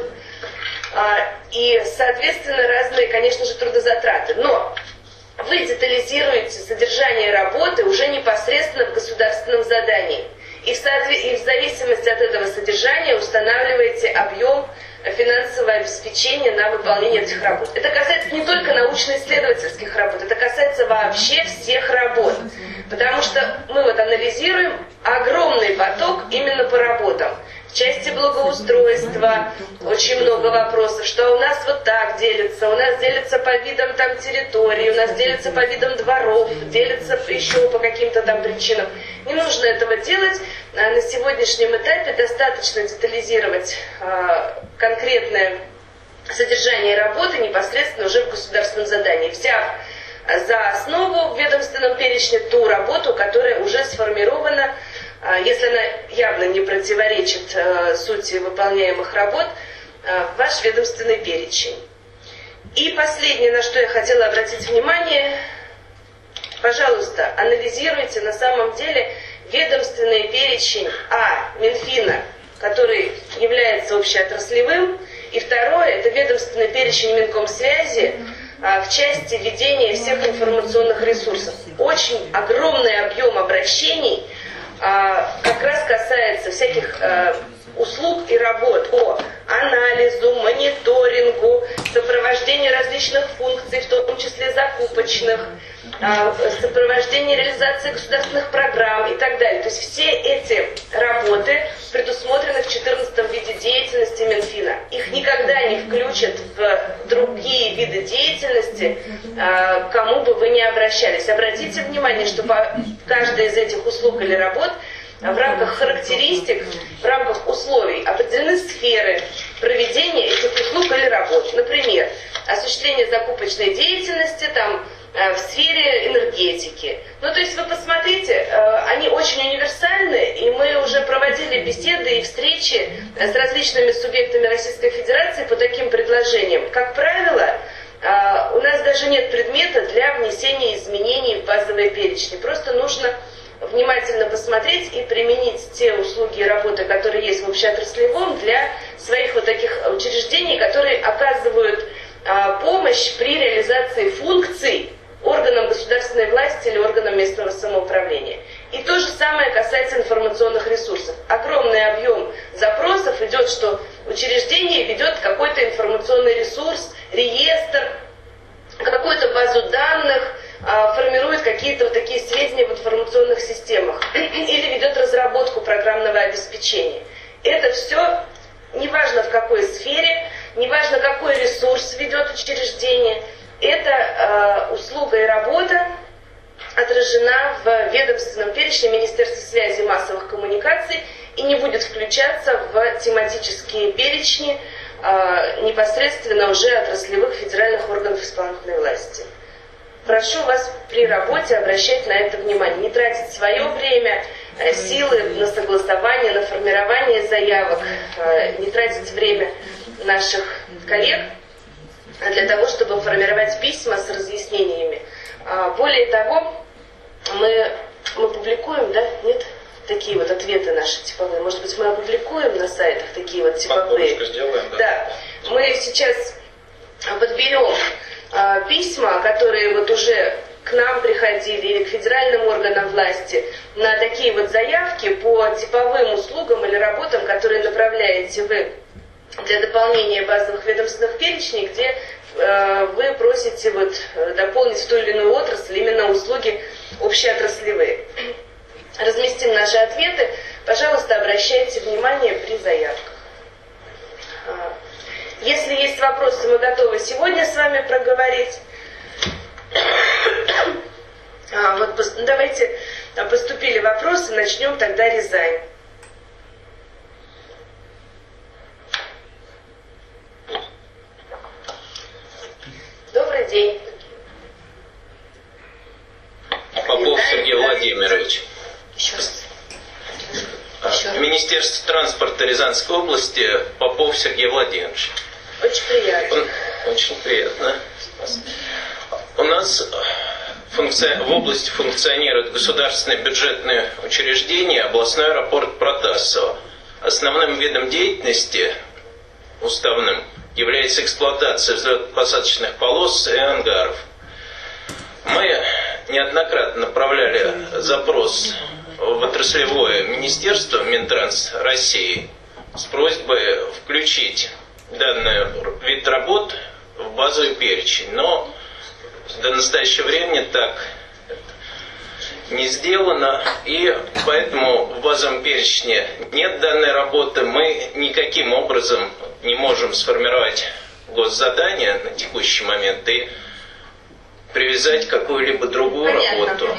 A: и, соответственно, разные, конечно же, трудозатраты. Но вы детализируете содержание работы уже непосредственно в государственном задании. И в, соответ... и в зависимости от этого содержания устанавливаете объем финансового обеспечения на выполнение этих работ. Это касается не только научно-исследовательских работ, это касается вообще всех работ. Потому что мы вот анализируем огромный поток именно по работам. В части благоустройства очень много вопросов, что у нас вот так делится, у нас делится по видам там территории, у нас делится по видам дворов, делится еще по каким-то там причинам. Не нужно этого делать. На сегодняшнем этапе достаточно детализировать э, конкретное содержание работы непосредственно уже в государственном задании, взяв за основу в ведомственном перечне ту работу, которая уже сформирована, если она явно не противоречит э, сути выполняемых работ, э, в ваш ведомственный перечень. И последнее, на что я хотела обратить внимание, пожалуйста, анализируйте на самом деле ведомственный перечень А. Минфина, который является общеотраслевым, и второе, это ведомственный перечень Минкомсвязи э, в части ведения всех информационных ресурсов. Очень огромный объем обращений как раз касается всяких э, услуг и работ по анализу, мониторингу, сопровождению различных функций, в том числе закупочных, э, сопровождению реализации государственных программ и так далее. То есть все эти работы предусмотрены в четырнадцатом виде деятельности Минфина. Их никогда не включат в другие виды деятельности, э, к кому бы вы ни обращались. Обратите внимание, что по каждой из этих услуг или работ в рамках характеристик, в рамках условий определены сферы проведения этих услуг или работ. Например, осуществление закупочной деятельности там, в сфере энергетики. Ну, то есть вы посмотрите, они очень универсальны, и мы уже проводили беседы и встречи с различными субъектами Российской Федерации по таким предложениям. Как правило, у нас даже нет предмета для внесения изменений в базовые перечни. Просто нужно внимательно посмотреть и применить те услуги и работы, которые есть в общеотраслевом, для своих вот таких учреждений, которые оказывают а, помощь при реализации функций органам государственной власти или органам местного самоуправления. И то же самое касается информационных ресурсов. Огромный объем запросов идет, что учреждение ведет какой-то информационный ресурс, реестр, какую-то базу данных, формирует какие-то вот такие сведения в информационных системах или ведет разработку программного обеспечения. Это все, неважно в какой сфере, неважно какой ресурс ведет учреждение, эта э, услуга и работа отражена в ведомственном перечне Министерства связи и массовых коммуникаций и не будет включаться в тематические перечни э, непосредственно уже отраслевых федеральных органов исполнительной власти. Прошу вас при работе обращать на это внимание, не тратить свое время, силы на согласование, на формирование заявок, не тратить время наших коллег, для того, чтобы формировать письма с разъяснениями. Более того, мы, мы публикуем, да, нет, такие вот ответы наши типовые. Может быть, мы опубликуем на сайтах такие вот типовые.
B: Сделаем, да.
A: Да. Мы сейчас подберем а, письма, которые вот уже к нам приходили или к федеральным органам власти на такие вот заявки по типовым услугам или работам, которые направляете вы для дополнения базовых ведомственных перечней, где э, вы просите вот дополнить в ту или иную отрасль именно услуги общеотраслевые. Разместим наши ответы. Пожалуйста, обращайте внимание при заявках. Если есть вопросы, мы готовы сегодня с вами проговорить. А, вот давайте, поступили вопросы, начнем тогда Рязань. Добрый день.
D: Попов Сергей Владимирович.
A: Еще раз.
D: Министерство транспорта Рязанской области, Попов Сергей Владимирович.
A: Очень приятно.
D: Очень приятно. У нас функци... в области функционирует государственное бюджетное учреждение, областной аэропорт Протасово. Основным видом деятельности, уставным, является эксплуатация взлетно-посадочных полос и ангаров. Мы неоднократно направляли запрос в отраслевое министерство Минтранс России с просьбой включить данный вид работ в базовый перечень. Но до настоящего времени так не сделано, и поэтому в базовом перечне нет данной работы. Мы никаким образом не можем сформировать госзадание на текущий момент и привязать какую-либо другую
A: Понятно.
D: работу.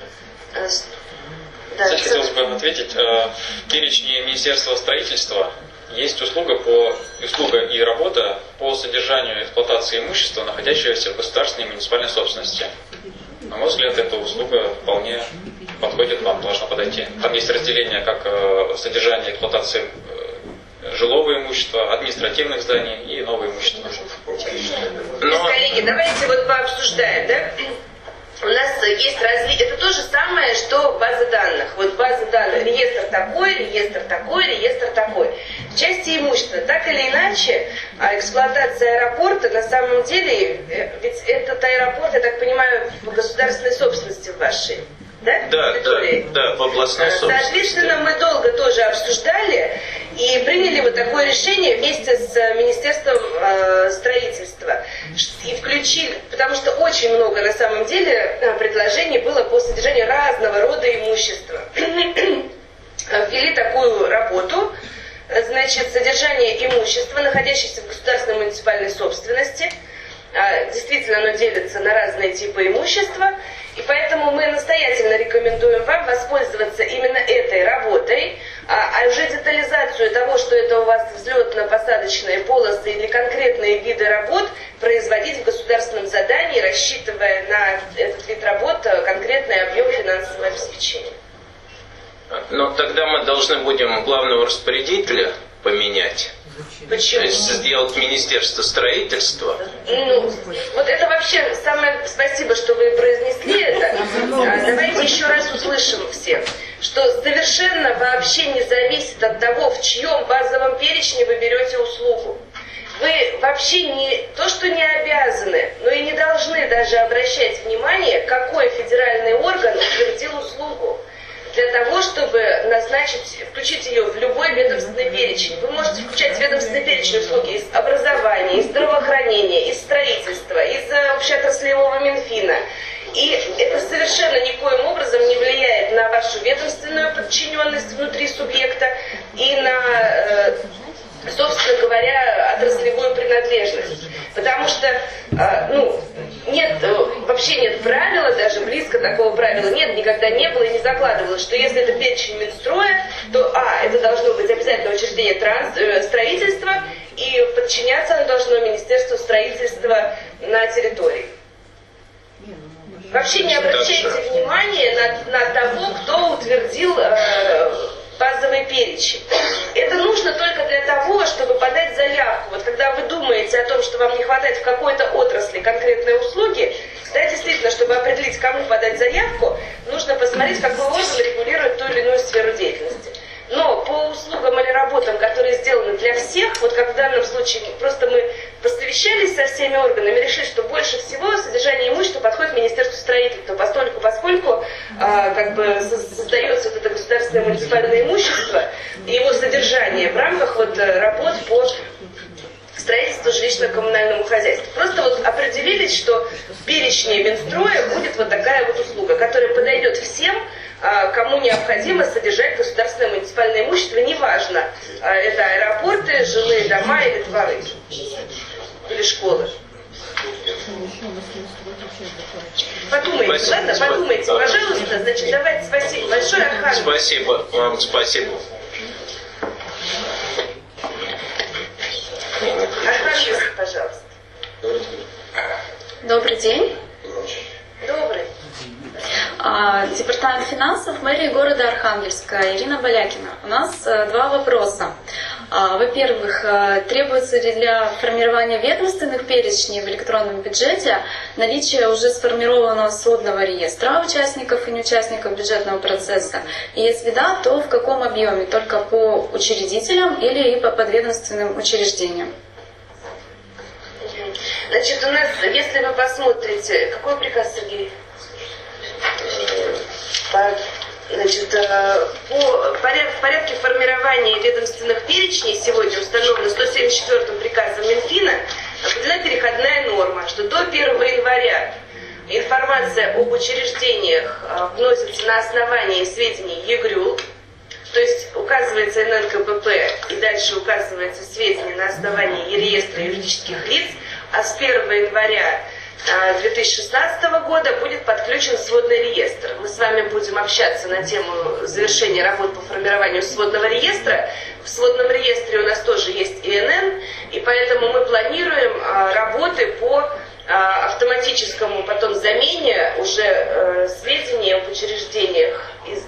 A: Да,
B: Кстати, хотелось бы ответить, в перечне Министерства строительства есть услуга, по, услуга и работа по содержанию и эксплуатации имущества, находящегося в государственной и муниципальной собственности. На мой взгляд, эта услуга вполне подходит вам, должна подойти. Там есть разделение как содержание и эксплуатации жилого имущества, административных зданий и нового имущества.
A: Но... Коллеги, давайте вот пообсуждаем, да? У нас есть различия. Это то же самое, что база данных. Вот база данных, реестр такой, реестр такой, реестр такой. В части имущества, так или иначе, эксплуатация аэропорта на самом деле, ведь этот аэропорт, я так понимаю, в государственной собственности в вашей. Да?
D: Да, да, да, в областной собственности.
A: Соответственно, мы долго тоже обсуждали и приняли вот такое решение вместе с Министерством э, строительства. И включили, потому что очень много на самом деле предложений было по содержанию разного рода имущества. Ввели такую работу, значит, содержание имущества, находящееся в государственной муниципальной собственности. Действительно, оно делится на разные типы имущества, и поэтому мы настоятельно рекомендуем вам воспользоваться именно этой работой, а, а уже детализацию того, что это у вас взлетно-посадочные полосы или конкретные виды работ, производить в государственном задании, рассчитывая на этот вид работ конкретный объем финансового обеспечения.
D: Но тогда мы должны будем главного распорядителя поменять.
A: Почему?
D: То есть сделать Министерство строительства.
A: Ну, вот это вообще самое... Спасибо, что вы произнесли это. А, давайте еще раз услышим всех, что совершенно вообще не зависит от того, в чьем базовом перечне вы берете услугу. Вы вообще не то, что не обязаны, но и не должны даже обращать внимание, какой федеральный орган утвердил услугу. Для того, чтобы назначить, включить ее в любой ведомственный перечень. Вы можете включать в ведомственный перечень услуги из образования, из здравоохранения, из строительства, из общеотраслевого Минфина. И это совершенно никоим образом не влияет на вашу ведомственную подчиненность внутри субъекта и на, собственно говоря, отраслевую принадлежность. Потому что, ну, нет, вообще нет правила, даже близко такого правила нет, никогда не было и не закладывалось, что если это перечень Минстроя, то, а, это должно быть обязательно учреждение транс, э, строительства, и подчиняться оно должно Министерству строительства на территории. Вообще не обращайте внимания на, на того, кто утвердил э, базовый перечень. Это нужно только для того, чтобы подать заявку. Вот когда вы думаете о том, что что вам не хватает в какой-то отрасли конкретной услуги, да, действительно, чтобы определить, кому подать заявку, нужно посмотреть, какой орган регулирует ту или иную сферу деятельности. Но по услугам или работам, которые сделаны для всех, вот как в данном случае, просто мы посовещались со всеми органами, решили, что больше всего содержание имущества подходит Министерству строительства, поскольку, поскольку а, как бы создается вот это государственное муниципальное имущество и его содержание в рамках вот работ по строительству жилищно-коммунальному хозяйству. Просто вот определились, что в перечне Минстроя будет вот такая вот услуга, которая подойдет всем, кому необходимо содержать государственное муниципальное имущество, неважно, это аэропорты, жилые дома или дворы, или школы. Подумайте, спасибо, ладно? Спасибо. Подумайте, пожалуйста. Значит, давайте, спасибо большое, Архангельск.
D: Спасибо вам, спасибо.
A: Архангельск, пожалуйста.
E: Добрый день.
A: Добрый.
E: Департамент финансов мэрии города Архангельска, Ирина Балякина. У нас два вопроса. Во-первых, требуется ли для формирования ведомственных перечней в электронном бюджете наличие уже сформированного сводного реестра участников и неучастников бюджетного процесса? И если да, то в каком объеме? Только по учредителям или и по подведомственным учреждениям?
A: Значит, у нас, если вы посмотрите, какой приказ, Сергей? Значит, по, в порядке формирования ведомственных перечней сегодня установлено сто семьдесят четвёртым приказом Минфина определена переходная норма, что до первого января информация об учреждениях вносится на основании сведений ЕГРЮЛ, то есть указывается эн эн ка пэ пэ и дальше указывается сведения на основании реестра юридических лиц, а с первого января две тысячи шестнадцатого года будет подключен сводный реестр. Мы с вами будем общаться на тему завершения работ по формированию сводного реестра. В сводном реестре у нас тоже есть и эн эн, и поэтому мы планируем работы по автоматическому потом замене уже сведений об учреждениях,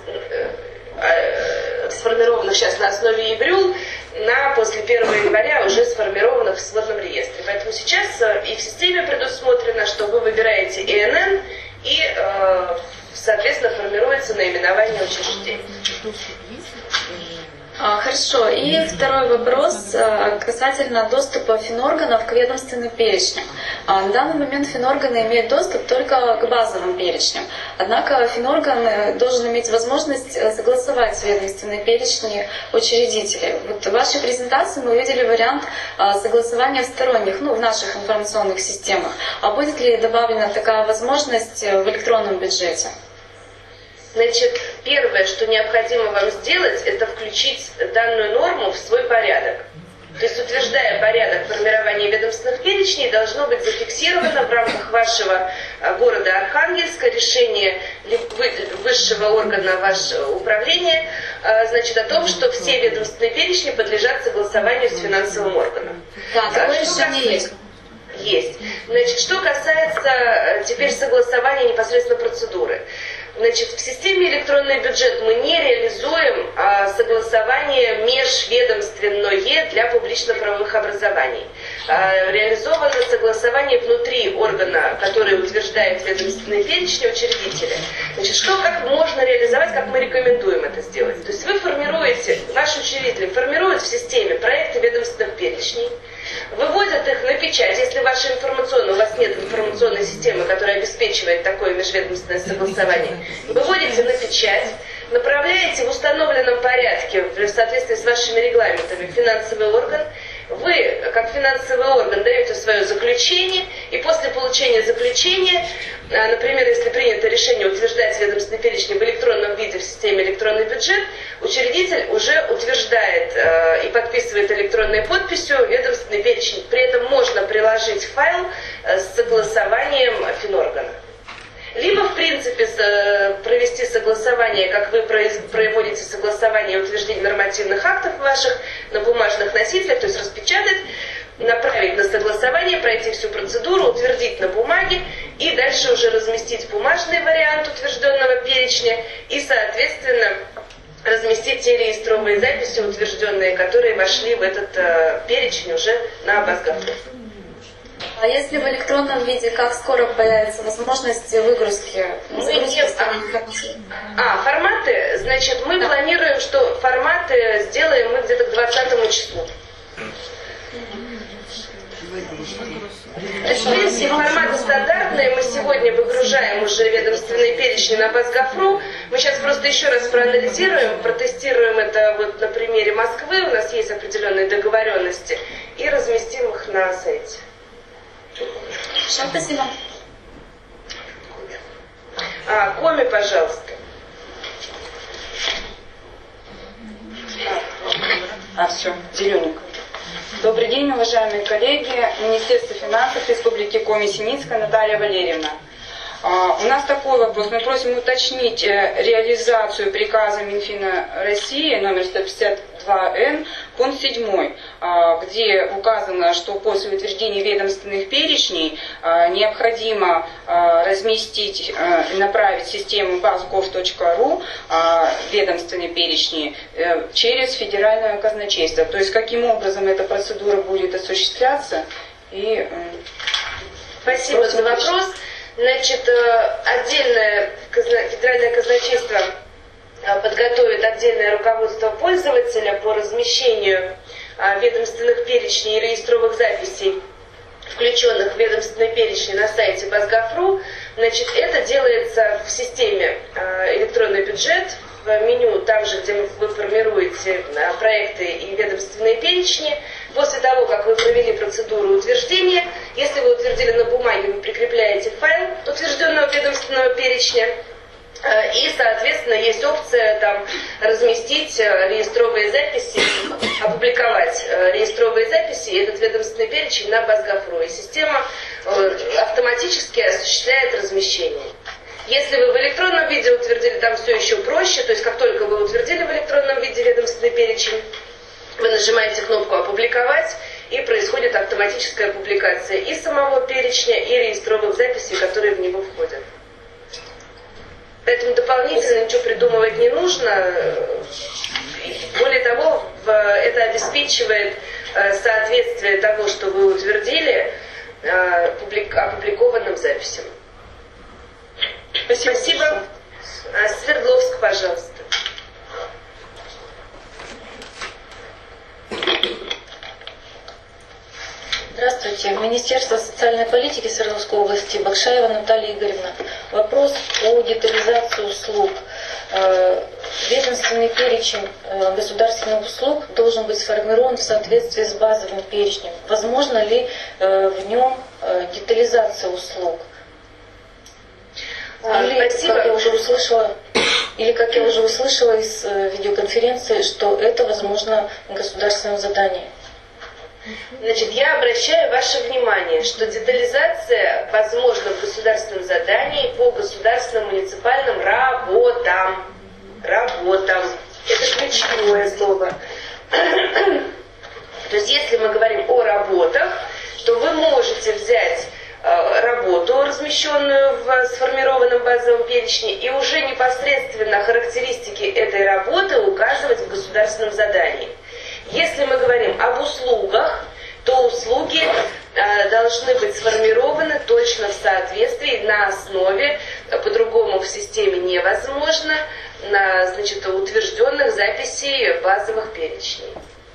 A: сформированных сейчас на основе ЕГРЮЛ, на после первого января уже сформированных в сводном реестре. Поэтому сейчас и в системе предусмотрено, что вы выбираете и эн эн и, соответственно, формируется наименование учреждения.
E: Хорошо. И второй вопрос касательно доступа финорганов к ведомственным перечням. На данный момент финорганы имеют доступ только к базовым перечням. Однако финорган должен иметь возможность согласовать ведомственные перечни учредителей. Вот в вашей презентации мы увидели вариант согласования сторонних, ну, в наших информационных системах. А будет ли добавлена такая возможность в электронном бюджете?
A: Значит, первое, что необходимо вам сделать, это включить данную норму в свой порядок. То есть, утверждая порядок формирования ведомственных перечней, должно быть зафиксировано в рамках вашего города Архангельска решение высшего органа вашего управления, значит, о том, что все ведомственные перечни подлежат согласованию с финансовым органом.
E: Да, такое решение есть.
A: Есть. Значит, что касается теперь согласования непосредственно процедуры. Значит, в системе электронный бюджет мы не реализуем а, согласование межведомственное для публично-правовых образований. А, реализовано согласование внутри органа, который утверждает ведомственные перечни учредителя. Значит, что, как можно реализовать, как мы рекомендуем это сделать? То есть вы формируете, ваши учредители формируют в системе проекты ведомственных перечней, выводят их на печать, если ваша информационная, у вас нет информационной системы, которая обеспечивает такое межведомственное согласование, выводите на печать, направляете в установленном порядке, в соответствии с вашими регламентами, финансовый орган, вы, как финансовый орган, даете свое заключение, и после получения заключения, например, если принято решение утверждать ведомственные перечни в электронном виде в системе электронный бюджет, учредитель уже утверждает э, и подписывает электронной подписью ведомственный перечень. При этом можно приложить файл э, с согласованием финоргана. Либо, в принципе, провести согласование, как вы проводите согласование и утверждение нормативных актов ваших на бумажных носителях, то есть распечатать, направить на согласование, пройти всю процедуру, утвердить на бумаге и дальше уже разместить бумажный вариант утвержденного перечня и, соответственно, разместить те реестровые записи утвержденные, которые вошли в этот э, перечень уже на базготовку.
E: А если в электронном виде, как скоро появится возможность выгрузки?
A: Мы не... А, форматы, значит, мы да. планируем, что форматы сделаем мы где-то к двадцатому числу. В принципе, форматы стандартные. Мы сегодня выгружаем уже ведомственные перечни на Базгофру. Мы сейчас просто еще раз проанализируем, протестируем это вот на примере Москвы. У нас есть определенные договоренности. И разместим их на сайте.
E: Всем спасибо.
A: А, Коми, пожалуйста.
F: А, все, зелененько. Добрый день, уважаемые коллеги. Министерство финансов Республики Коми, Синицкая Наталья Валерьевна. У нас такой вопрос. Мы просим уточнить реализацию приказа Минфина России номер сто пятьдесят два эн, пункт семь, где указано, что после утверждения ведомственных перечней необходимо разместить и направить в систему баз гов точка ру ведомственные перечни через федеральное казначейство. То есть каким образом эта процедура будет осуществляться? И
A: Спасибо за вопрос. Значит, отдельное федеральное казначейство подготовит отдельное руководство пользователя по размещению ведомственных перечней и реестровых записей, включенных в ведомственные перечни на сайте Базгофру. Значит, это делается в системе электронный бюджет, в меню, там же, где вы формируете проекты и ведомственные перечни. После того, как вы провели процедуру утверждения, если вы утвердили на бумаге, вы прикрепляете файл утвержденного ведомственного перечня. И, соответственно, есть опция там разместить реестровые записи, опубликовать реестровые записи и этот ведомственный перечень на Базгофру. И система автоматически осуществляет размещение. Если вы в электронном виде утвердили, там все еще проще. То есть, как только вы утвердили в электронном виде ведомственный перечень, вы нажимаете кнопку «Опубликовать», и происходит автоматическая публикация и самого перечня, и реестровых записей, которые в него входят. Поэтому дополнительно ничего придумывать не нужно. Более того, это обеспечивает соответствие того, что вы утвердили, опубликованным записям.
F: Спасибо.
A: Спасибо. Свердловск, пожалуйста.
G: Здравствуйте. Министерство социальной политики Свердловской области, Бакшаева Наталья Игоревна. Вопрос о детализации услуг. Ведомственный перечень государственных услуг должен быть сформирован в соответствии с базовым перечнем. Возможно ли в нем детализация услуг? Или,
A: Спасибо.
G: как я уже услышала, или, как я уже услышала из видеоконференции, что это возможно в государственном задании.
A: Значит, я обращаю ваше внимание, что детализация возможна в государственном задании по государственным муниципальным работам. Работам. Это ключевое слово. То есть, если мы говорим о работах, то вы можете взять работу, размещенную в сформированном базовом перечне, и уже непосредственно характеристики этой работы указывать в государственном задании. Если мы говорим об услугах, то услуги э, должны быть сформированы точно в соответствии, на основе, по-другому в системе невозможно, на, значит, утвержденных записей базовых перечней.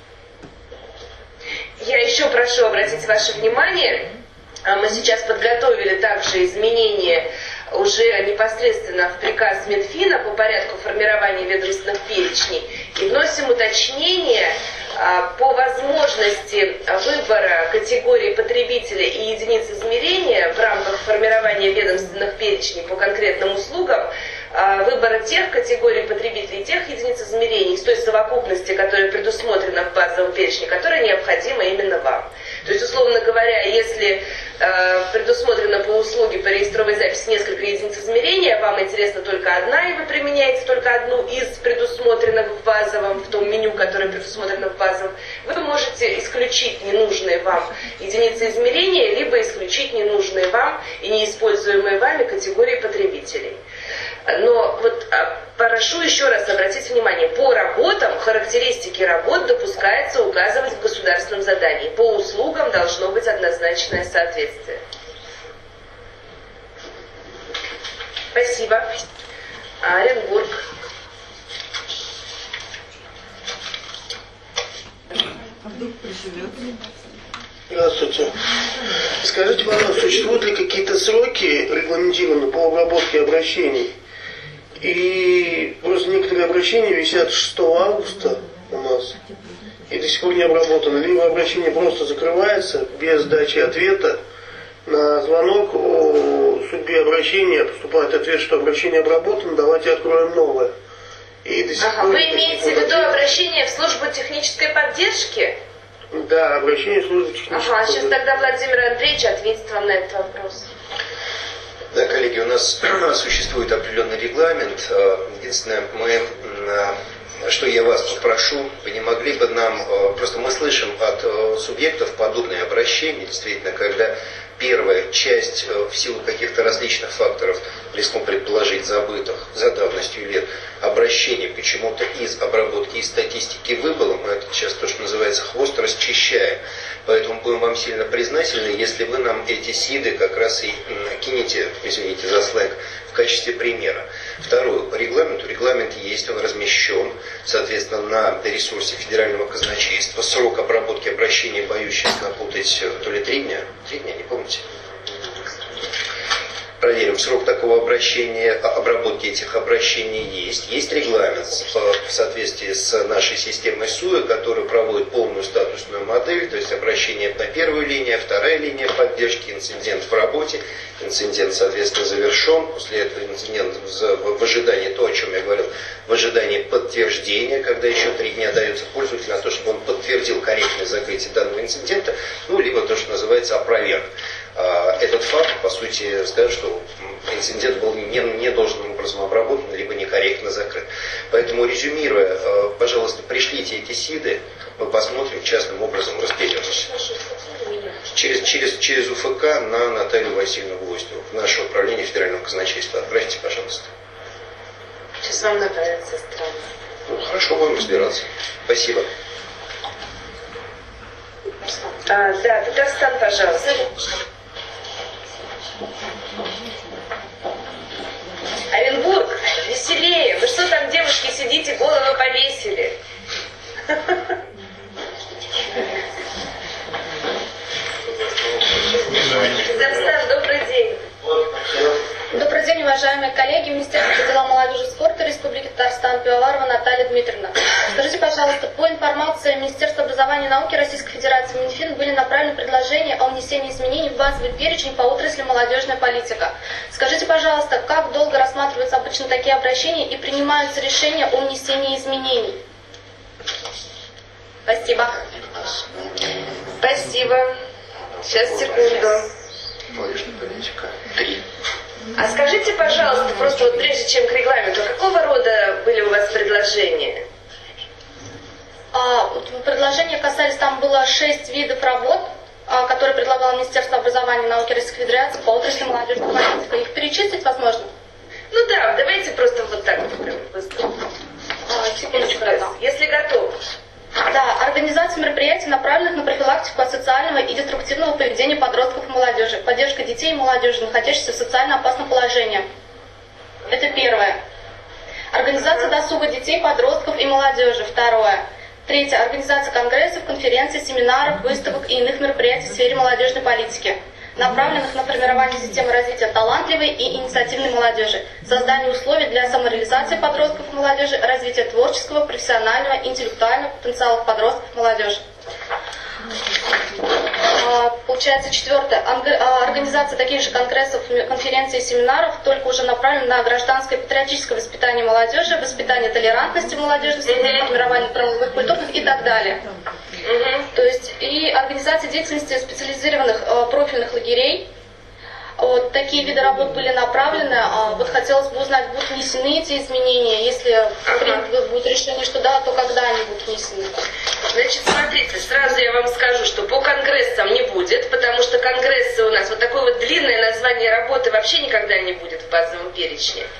A: Я еще прошу обратить ваше внимание, мы сейчас подготовили также изменения уже непосредственно в приказ Минфина по порядку формирования ведомственных перечней и вносим уточнения по возможности выбора категории потребителя и единиц измерения в рамках формирования ведомственных перечней по конкретным услугам, выбора тех категорий потребителей и тех единиц измерений из той совокупности, которая предусмотрена в базовом перечне, которая необходима именно вам. То есть, условно говоря, если э, предусмотрено по услуге по реестровой записи несколько единиц измерения, вам интересна только одна, и вы применяете только одну из предусмотренных в базовом, в том меню, которое предусмотрено в базовом, вы можете исключить ненужные вам единицы измерения, либо исключить ненужные вам и неиспользуемые вами категории потребителей. Но вот прошу еще раз обратить внимание, по работам, характеристики работ допускается указывать в государственном задании. По услугам должно быть однозначное соответствие. Спасибо. Оренбург.
H: Здравствуйте. Скажите, пожалуйста, существуют ли какие-то сроки регламентированные по обработке обращений? И просто некоторые обращения висят шестого августа у нас и до сих пор не обработаны. Либо обращение просто закрывается без дачи ответа. На звонок о судьбе обращения поступает ответ, что обращение обработано, давайте откроем новое. И до сих
A: ага,
H: пор
A: вы имеете в виду обращение в службу технической поддержки?
H: Да, обращение в службу технической
A: Ага,
H: поддержки.
A: сейчас тогда Владимир Андреевич ответит вам на этот вопрос.
C: Да, коллеги, у нас существует определенный регламент. Единственное, мы, что я вас попрошу, вы не могли бы нам, просто мы слышим от субъектов подобные обращения, действительно, когда первая часть в силу каких-то различных факторов, рискну предположить, забытых за давностью лет, обращений почему-то из обработки, из статистики выбыло, мы это сейчас то, что называется, хвост расчищаем. Поэтому будем вам сильно признательны, если вы нам эти сиды как раз и кинете, извините за сленг, в качестве примера. Второе, по регламенту. Регламент есть, он размещен, соответственно, на ресурсе федерального казначейства. Срок обработки обращений, боюсь сейчас напутать, то ли три дня, три дня, не помните? Проверим, срок такого обращения, обработки этих обращений есть. Есть регламент в соответствии с нашей системой СУЭ, который проводит полную статусную модель, то есть обращение на первую линию, вторая линия поддержки, инцидент в работе, инцидент, соответственно, завершен, после этого инцидент в ожидании, то, о чем я говорил, в ожидании подтверждения, когда еще три дня дается пользователю на то, чтобы он подтвердил корректное закрытие данного инцидента, ну, либо то, что называется опроверг. Этот факт, по сути, скажет, что инцидент был не, не должным образом обработан, либо некорректно закрыт. Поэтому, резюмируя, пожалуйста, пришлите эти сиды, мы посмотрим, частным образом разберемся. Через, через, через УФК на Наталью Васильевну Гвоздеву, в наше управление федерального казначейства. Отправьте, пожалуйста.
A: Сейчас вам направится страна.
C: Ну, хорошо, будем разбираться. Спасибо.
A: А, да, Татарстан, пожалуйста. Оренбург, веселее. Вы что там, девушки, сидите, голову повесили? Татарстан, добрый день.
I: Добрый день, уважаемые коллеги. Министерство по делам молодежи и спорта Республики Татарстан, Пивоварова Наталья Дмитриевна. Скажите, пожалуйста, по информации Министерства образования и науки Российской Федерации Минфин были направлены предложения о внесении изменений в базовый перечень по отрасли молодежная политика. Скажите, пожалуйста, как долго рассматриваются обычно такие обращения и принимаются решения о внесении изменений? Спасибо.
A: Спасибо. Сейчас, секунду.
C: Молодежная политика. Три.
A: А скажите, пожалуйста, просто вот прежде чем к регламенту, какого рода были у вас предложения?
I: А, предложения касались, там было шесть видов работ, а, которые предлагало Министерство образования и науки Российской Федерации по отрасли молодежной политики. Их перечислить возможно?
A: Ну да, давайте просто вот так вот прям быстро.
I: А, секундочку,
A: если, если готовы.
I: Да, организация мероприятий, направленных на профилактику асоциального и деструктивного поведения подростков и молодежи, поддержка детей и молодежи, находящихся в социально опасном положении. Это первое. Организация досуга детей, подростков и молодежи. Второе. Третье. Организация конгрессов, конференций, семинаров, выставок и иных мероприятий в сфере молодежной политики, направленных на формирование системы развития талантливой и инициативной молодежи, создание условий для самореализации подростков и молодежи, развития творческого, профессионального, интеллектуального потенциала подростков и молодежи. Получается, четвертое. Организация таких же конгрессов, конференций и семинаров, только уже направлена на гражданское и патриотическое воспитание молодежи, воспитание толерантности молодежи, формирование правовых, культурных и так далее. Угу. То есть и организация деятельности специализированных э, профильных лагерей. Вот такие виды работ были направлены. А, вот хотелось бы узнать, будут внесены эти изменения. Если ага. будет решение, что да, то когда они будут внесены?
A: Значит, смотрите, сразу я вам скажу, что по конгрессам не будет, потому что конгрессы у нас, вот такое вот длинное название работы вообще никогда не будет в базовом перечне.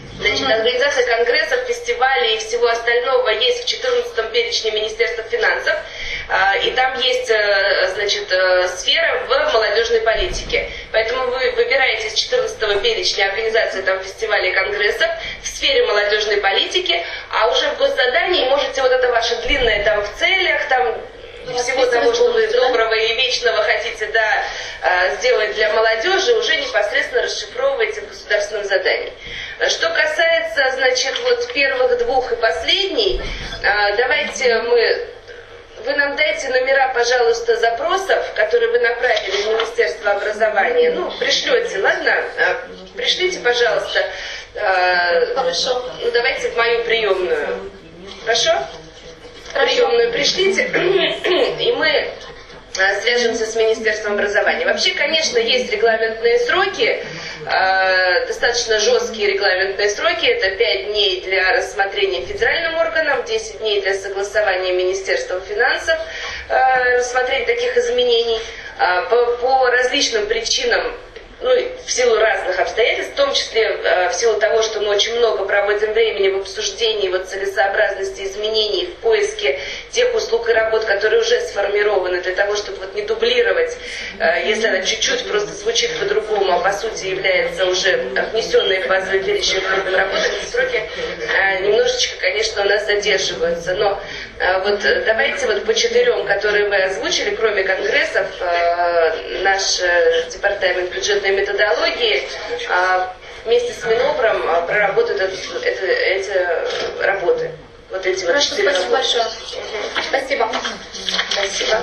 A: Значит, организация конгрессов, фестивалей и всего остального есть в четырнадцатом перечне Министерства финансов. И там есть, значит, сфера в молодежной политике. Поэтому вы выбираете из четырнадцатого перечня организации там, фестивалей и конгрессов в сфере молодежной политики, а уже в госзадании можете вот это ваше длинное там в целях, там всего того, что вы доброго и вечного хотите да, сделать для молодежи, уже непосредственно расшифровываете в государственном задании. Что касается, значит, вот первых двух и последней, давайте мы... Вы нам дайте номера, пожалуйста, запросов, которые вы направили в Министерство образования. Ну, пришлете, ладно? Пришлите, пожалуйста. Хорошо. Ну, давайте в мою приемную. Хорошо? Хорошо. Приемную пришлите, и мы свяжемся с Министерством образования. Вообще, конечно, есть регламентные сроки, э, достаточно жесткие регламентные сроки. Это пять дней для рассмотрения федеральным органам, десять дней для согласования Министерством финансов, э, рассмотрения таких изменений. Э, по, по различным причинам, ну, в силу разных обстоятельств, в том числе э, в силу того, что мы очень много проводим времени в обсуждении вот, целесообразности изменений, в поиске тех услуг и работ, которые уже сформированы, для того, чтобы вот, не дублировать, э, если она чуть-чуть просто звучит по-другому, а по сути является уже внесенной в базовый перечень работы, эти сроки э, немножечко, конечно, у нас задерживаются. Но э, вот давайте вот по четырем, которые вы озвучили, кроме конгрессов, э, наш э, департамент бюджетной методологии вместе с Минобром проработают это, это, эти работы. Вот эти вот четыре
I: Спасибо
A: работы.
I: большое. Спасибо.
A: Спасибо.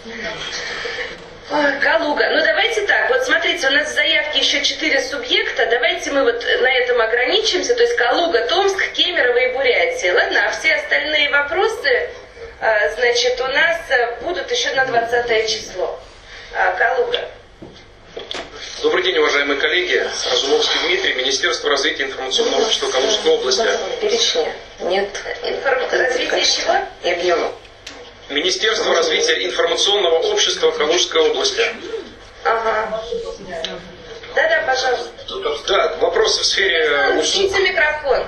A: Ой, Калуга. Ну давайте так, вот смотрите, у нас в заявке еще четыре субъекта, давайте мы вот на этом ограничимся, то есть Калуга, Томск, Кемерово и Бурятия. Ладно, а все остальные вопросы, значит, у нас будут еще на двадцатое число. Калуга.
J: Добрый день, уважаемые коллеги. Разумовский Дмитрий, Министерство развития информационного общества Калужской области.
K: Перечня нет.
A: Информ... Развитие чего?
K: И объема.
J: Министерство развития информационного общества Калужской области.
A: Ага. Да-да, пожалуйста.
J: Да, вопросы в сфере услуг.
A: Включите микрофон.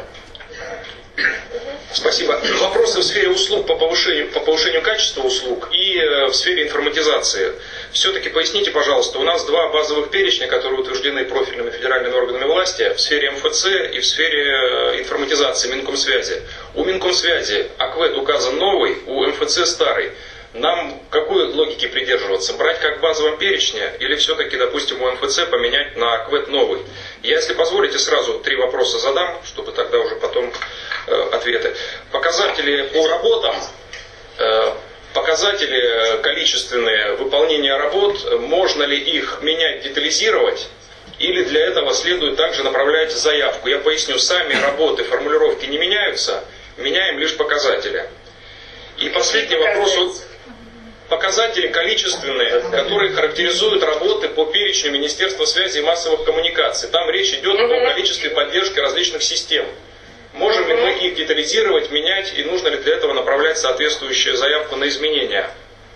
J: Спасибо. Вопросы в сфере услуг по повышению, по повышению качества услуг и э, в сфере информатизации. Все-таки поясните, пожалуйста, у нас два базовых перечня, которые утверждены профильными федеральными органами власти в сфере эм эф цэ и в сфере э, информатизации Минкомсвязи. У Минкомсвязи АКВЭД указан новый, у эм эф цэ старый. Нам какой логики придерживаться? Брать как в базовом перечне или все-таки, допустим, у эм эф цэ поменять на АКВЭД новый? Я, если позволите, сразу три вопроса задам, чтобы тогда уже потом э, ответы. Показатели по работам, э, показатели количественные выполнения работ, можно ли их менять, детализировать? Или для этого следует также направлять заявку? Я поясню, сами работы, формулировки не меняются, меняем лишь показатели. И последний вопрос. Показатели количественные, которые характеризуют работы по перечню Министерства связи и массовых коммуникаций. Там речь идет о количестве поддержки различных систем. Можем ли мы их детализировать, менять, и нужно ли для этого направлять соответствующую заявку на изменения?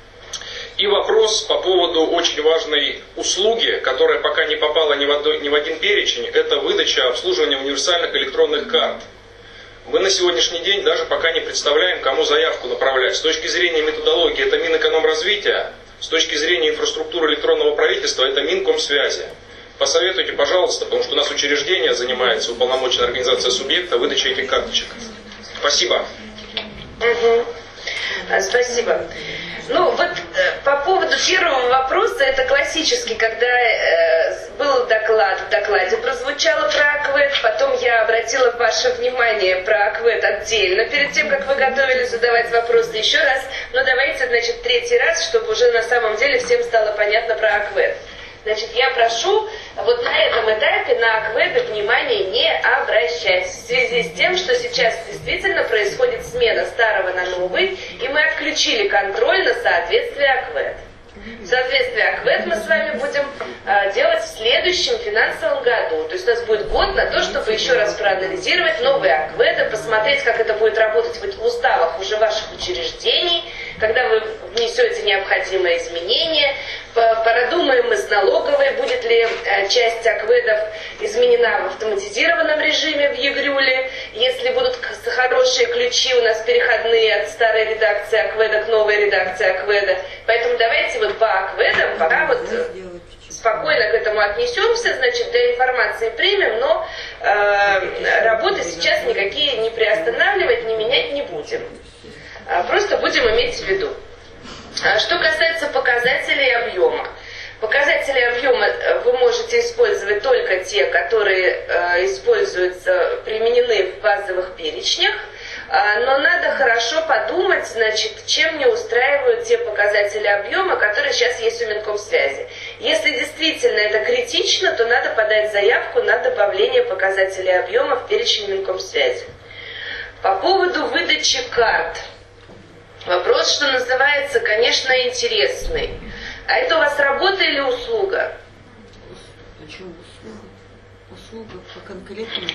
J: И вопрос по поводу очень важной услуги, которая пока не попала ни в, одно, ни в один перечень, это выдача обслуживания универсальных электронных карт. Мы на сегодняшний день даже пока не представляем, кому заявку направлять. С точки зрения методологии это Минэкономразвития, с точки зрения инфраструктуры электронного правительства это Минкомсвязи. Посоветуйте, пожалуйста, потому что у нас учреждение занимается, уполномоченная организация субъекта, выдачей этих карточек. Спасибо.
A: Угу. Спасибо. Ну вот по поводу первого вопроса, это классический, когда э, был доклад, в докладе прозвучало про АКВЭД, потом я обратила ваше внимание про АКВЭД отдельно, перед тем, как вы готовились задавать вопросы еще раз. Но давайте, значит, третий раз, чтобы уже на самом деле всем стало понятно про АКВЭД. Значит, я прошу вот на этом этапе на АКВЭДы внимания не обращать. В связи с тем, что сейчас действительно происходит смена старого на новый, и мы отключили контроль на соответствие АКВЭД. Соответствие АКВЭД мы с вами будем э, делать в следующем финансовом году. То есть у нас будет год на то, чтобы еще раз проанализировать новые АКВЭДы, посмотреть, как это будет работать в уставах уже ваших учреждений, когда вы внесете необходимые изменения, Продумаем мы с налоговой, будет ли часть АКВЭДов изменена в автоматизированном режиме в ЕГРЮЛе. Если будут хорошие ключи у нас переходные от старой редакции АКВЭДа к новой редакции АКВЭДа. Поэтому давайте вот по АКВЭДам пока вот спокойно к этому отнесемся, значит, для информации примем, но э, работы сейчас никакие не приостанавливать, не менять не будем. А просто будем иметь в виду. Что касается показателей объема. Показатели объема вы можете использовать только те, которые э, используются, применены в базовых перечнях, э, но надо хорошо подумать, значит, чем не устраивают те показатели объема, которые сейчас есть у Минкомсвязи. Если действительно это критично, то надо подать заявку на добавление показателей объема в перечень Минкомсвязи. По поводу выдачи карт. Вопрос, что называется, конечно, интересный. А это у вас работа или услуга?
L: Почему услуга? Услуга по конкретному.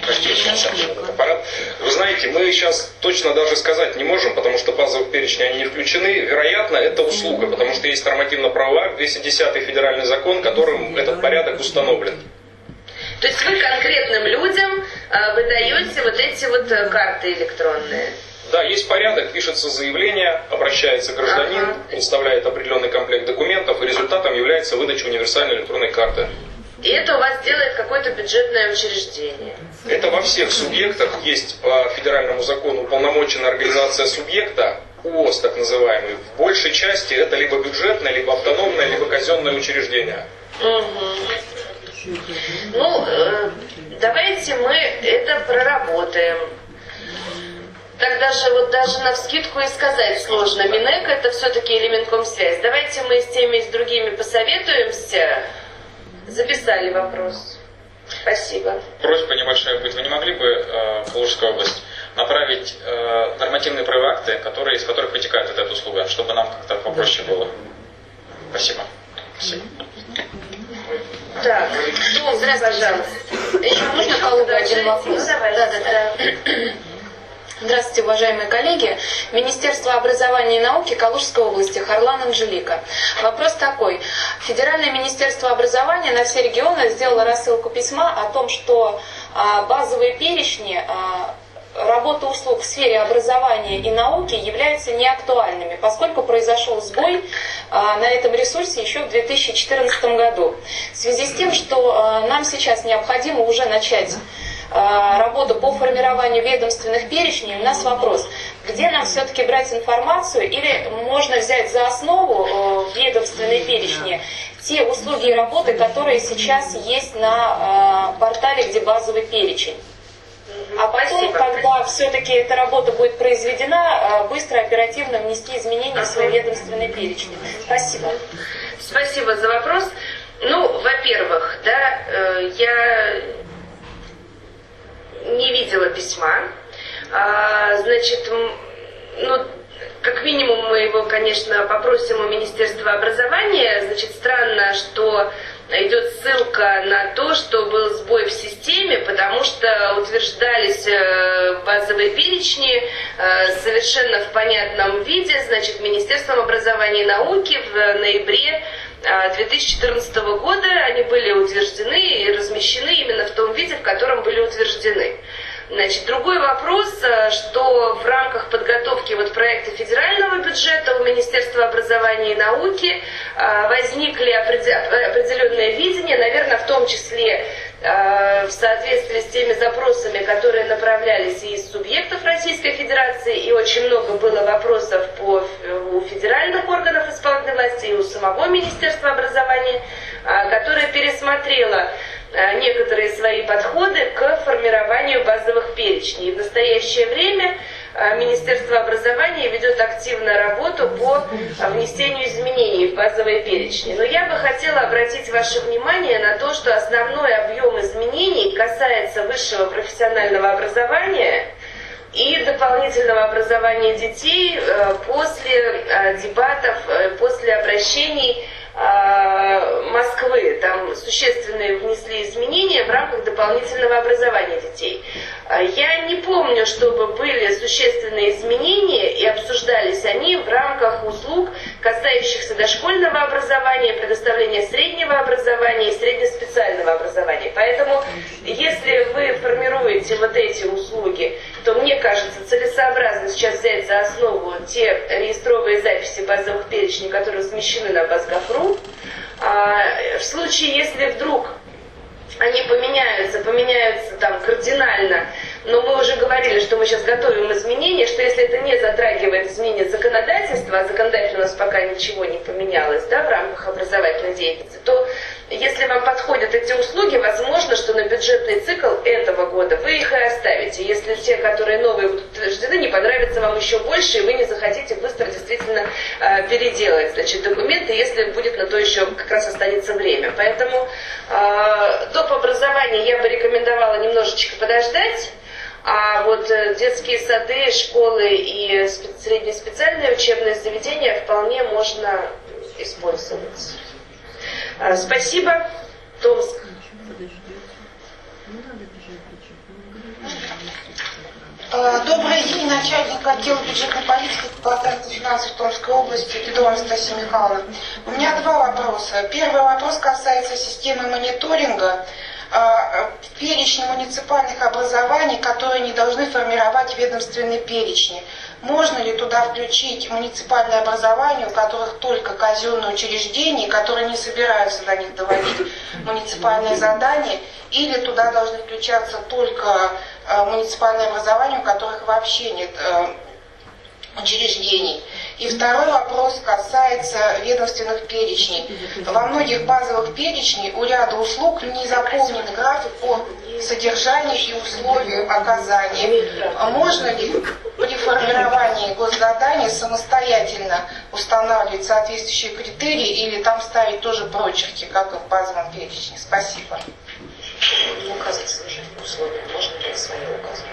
J: Вы знаете, мы сейчас точно даже сказать не можем, потому что базовых перечней они не включены. Вероятно, это услуга, потому что есть нормативно-правовой акт, двести десятый федеральный закон, которым этот порядок установлен.
A: То есть вы конкретным людям э, выдаете вот эти вот карты электронные?
J: Да, есть порядок, пишется заявление, обращается гражданин, ага. представляет определенный комплект документов, и результатом является выдача универсальной электронной карты.
A: И это у вас делает какое-то бюджетное учреждение?
J: Это во всех субъектах есть по федеральному закону уполномоченная организация субъекта, УОС так называемый. В большей части это либо бюджетное, либо автономное, либо казенное учреждение.
A: Угу. Ну, э, давайте мы это проработаем. Так даже, вот даже навскидку и сказать сложно. Минэк это все-таки или Минкомсвязь. Давайте мы с теми и с другими посоветуемся. Записали вопрос. Спасибо.
B: Просьба небольшая будет. Вы не могли бы э, Калужская область направить э, нормативные правовые акты, которые, из которых вытекает вот эта услуга, чтобы нам как-то попроще было? Спасибо. Спасибо.
A: Так, кто, пожалуйста.
G: Еще можно Калугу один вопрос?
A: Ну, давай. Да, да, да.
G: Здравствуйте, уважаемые коллеги. Министерство образования и науки Калужской области, Харлан Анжелика. Вопрос такой. Федеральное министерство образования на все регионы сделало рассылку письма о том, что а, базовые перечни а, работы услуг в сфере образования и науки являются неактуальными, поскольку произошел сбой а, на этом ресурсе еще в две тысячи четырнадцатом году. В связи с тем, что а, нам сейчас необходимо уже начать работу по формированию ведомственных перечней, у нас вопрос, где нам все-таки брать информацию, или можно взять за основу ведомственные перечни те услуги и работы, которые сейчас есть на портале, где базовый перечень. А потом, когда все-таки эта работа будет произведена, быстро, оперативно внести изменения в свои ведомственные перечни. Спасибо.
A: Спасибо за вопрос. Ну, во-первых, да, я не видела письма. А, значит, ну, как минимум мы его, конечно, попросим у Министерства образования. Значит, странно, что идет ссылка на то, что был сбой в системе, потому что утверждались базовые перечни совершенно в понятном виде. Значит, Министерством образования и науки в ноябре две тысячи четырнадцатого года они были утверждены и размещены именно в том виде, в котором были утверждены. Значит, другой вопрос, что в рамках подготовки вот проекта федерального бюджета у Министерства образования и науки возникли определенные видения, наверное, в том числе в соответствии с теми запросами, которые направлялись и из субъектов Российской Федерации, и очень много было вопросов по, у федеральных органов исполнительной власти и у самого Министерства образования, которое пересмотрело некоторые свои подходы к формированию базовых перечней. И в настоящее время Министерство образования ведет активную работу по внесению изменений в базовые перечни. Но я бы хотела обратить ваше внимание на то, что основной объем изменений касается высшего профессионального образования и дополнительного образования детей после дебатов, после обращений Москвы. Там существенные внесли изменения в рамках дополнительного образования детей. Я не помню, чтобы были существенные изменения и обсуждались они в рамках услуг, касающихся дошкольного образования, предоставления среднего образования и среднеспециального образования. Поэтому, если вы формируете вот эти услуги, то мне кажется целесообразно сейчас взять за основу те реестровые записи базовых перечней, которые размещены на базгов.ру. В случае, если вдруг они поменяются, поменяются там кардинально, но мы уже говорили, что мы сейчас готовим изменения, что если это не затрагивает изменения законодательства, а законодательно у нас пока ничего не поменялось, да, в рамках образовательной деятельности, то если вам подходят эти услуги, возможно, что на бюджетный цикл этого года вы их и оставите. Если те, которые новые будут утверждены, не понравятся вам еще больше, и вы не захотите быстро действительно э, переделать, значит, документы, если будет на то еще как раз останется время. Поэтому э, доп. Образование я бы рекомендовала немножечко подождать. А вот детские сады, школы и среднеспециальные учебные заведения вполне можно использовать. Спасибо. Томск.
M: Добрый день, начальник отдела бюджетной политики Департамента финансов Томской области Дедова Анастасия Михайловна. У меня два вопроса. Первый вопрос касается системы мониторинга в перечне муниципальных образований, которые не должны формировать ведомственные перечни. Можно ли туда включить муниципальные образования, у которых только казенные учреждения, которые не собираются до них доводить муниципальные задания, или туда должны включаться только муниципальные образования, у которых вообще нет учреждений? И второй вопрос касается ведомственных перечней. Во многих базовых перечнях у ряда услуг не заполнен график по содержанию и условиям оказания. Можно ли при формировании госзадания самостоятельно устанавливать соответствующие критерии или там ставить тоже прочерки, как и в базовом перечне? Спасибо.
A: Указывать содержание условия, можно ли свои указывать?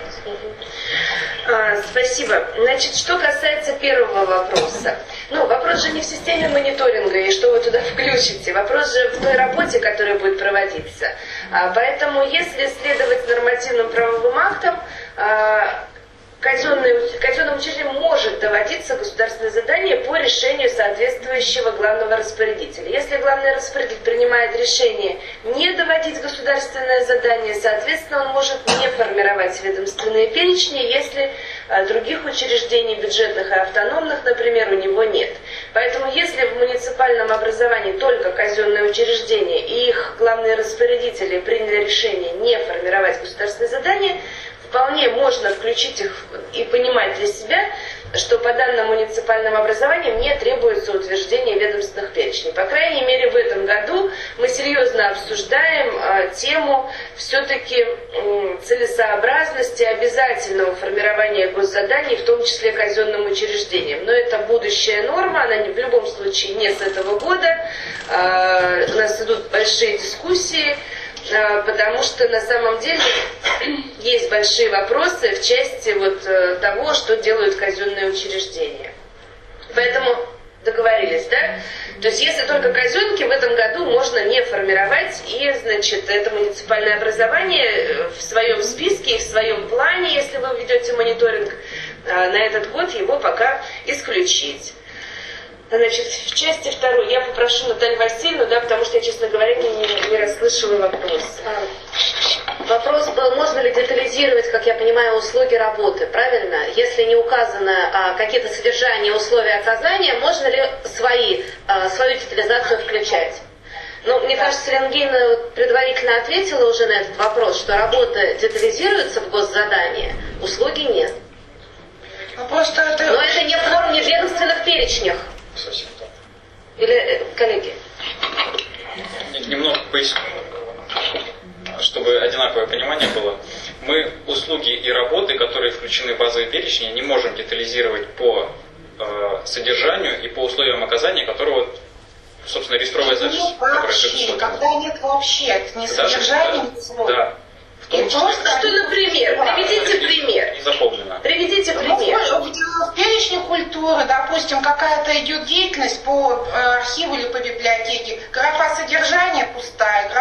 A: А, спасибо. Значит, что касается первого вопроса. Ну, вопрос же не в системе мониторинга и что вы туда включите. Вопрос же в той работе, которая будет проводиться. А, поэтому, если следовать нормативным правовым актам, а, казенным учреждением может доводиться государственное задание по решению соответствующего главного распорядителя. Если главный распорядитель принимает решение не доводить государственное задание, соответственно, он может не формировать ведомственные перечни, если а, других учреждений бюджетных и автономных, например, у него нет. Поэтому, если в муниципальном образовании только казенные учреждения и их главные распорядители приняли решение не формировать государственное задание, вполне можно включить их и понимать для себя, что по данным муниципальным образованиям не требуется утверждение ведомственных перечней. По крайней мере, в этом году мы серьезно обсуждаем э, тему все-таки э, целесообразности обязательного формирования госзаданий, в том числе казенным учреждениям. Но это будущая норма, она в любом случае не с этого года. Э, у нас идут большие дискуссии, потому что на самом деле есть большие вопросы в части вот того, что делают казенные учреждения. Поэтому договорились, да? То есть если только казенки, в этом году можно не формировать, и, значит, это муниципальное образование в своем списке и в своем плане, если вы ведете мониторинг, на этот год его пока исключить. Значит, в части второй я попрошу Наталью Васильевну, да, потому что я, честно говоря, не, не расслышала вопрос.
N: Вопрос был, можно ли детализировать, как я понимаю, услуги работы, правильно? Если не указано а, какие-то содержания, условия оказания, можно ли свои, а, свою детализацию включать? Ну, мне да. кажется, Ленгина предварительно ответила уже на этот вопрос, что работа детализируется в госзадании, услуги нет.
M: Ну, просто это...
N: Но это не в форме ведомственных перечнях.
B: Совсем так.
N: Или, коллеги?
B: Немного поясню, чтобы одинаковое понимание было. Мы услуги и работы, которые включены в базовые перечни, не можем детализировать по э, содержанию и по условиям оказания, которого, собственно, реестровая запись.
M: Нет вообще, когда нет вообще, ни содержания, ни условий.
B: Да.
A: И просто, что, например, приведите пример.
B: Не заполнено.
A: Приведите пример.
M: Ну, в перечне культуры, допустим, какая-то идет деятельность по архиву или по библиотеке, графа содержания пустая,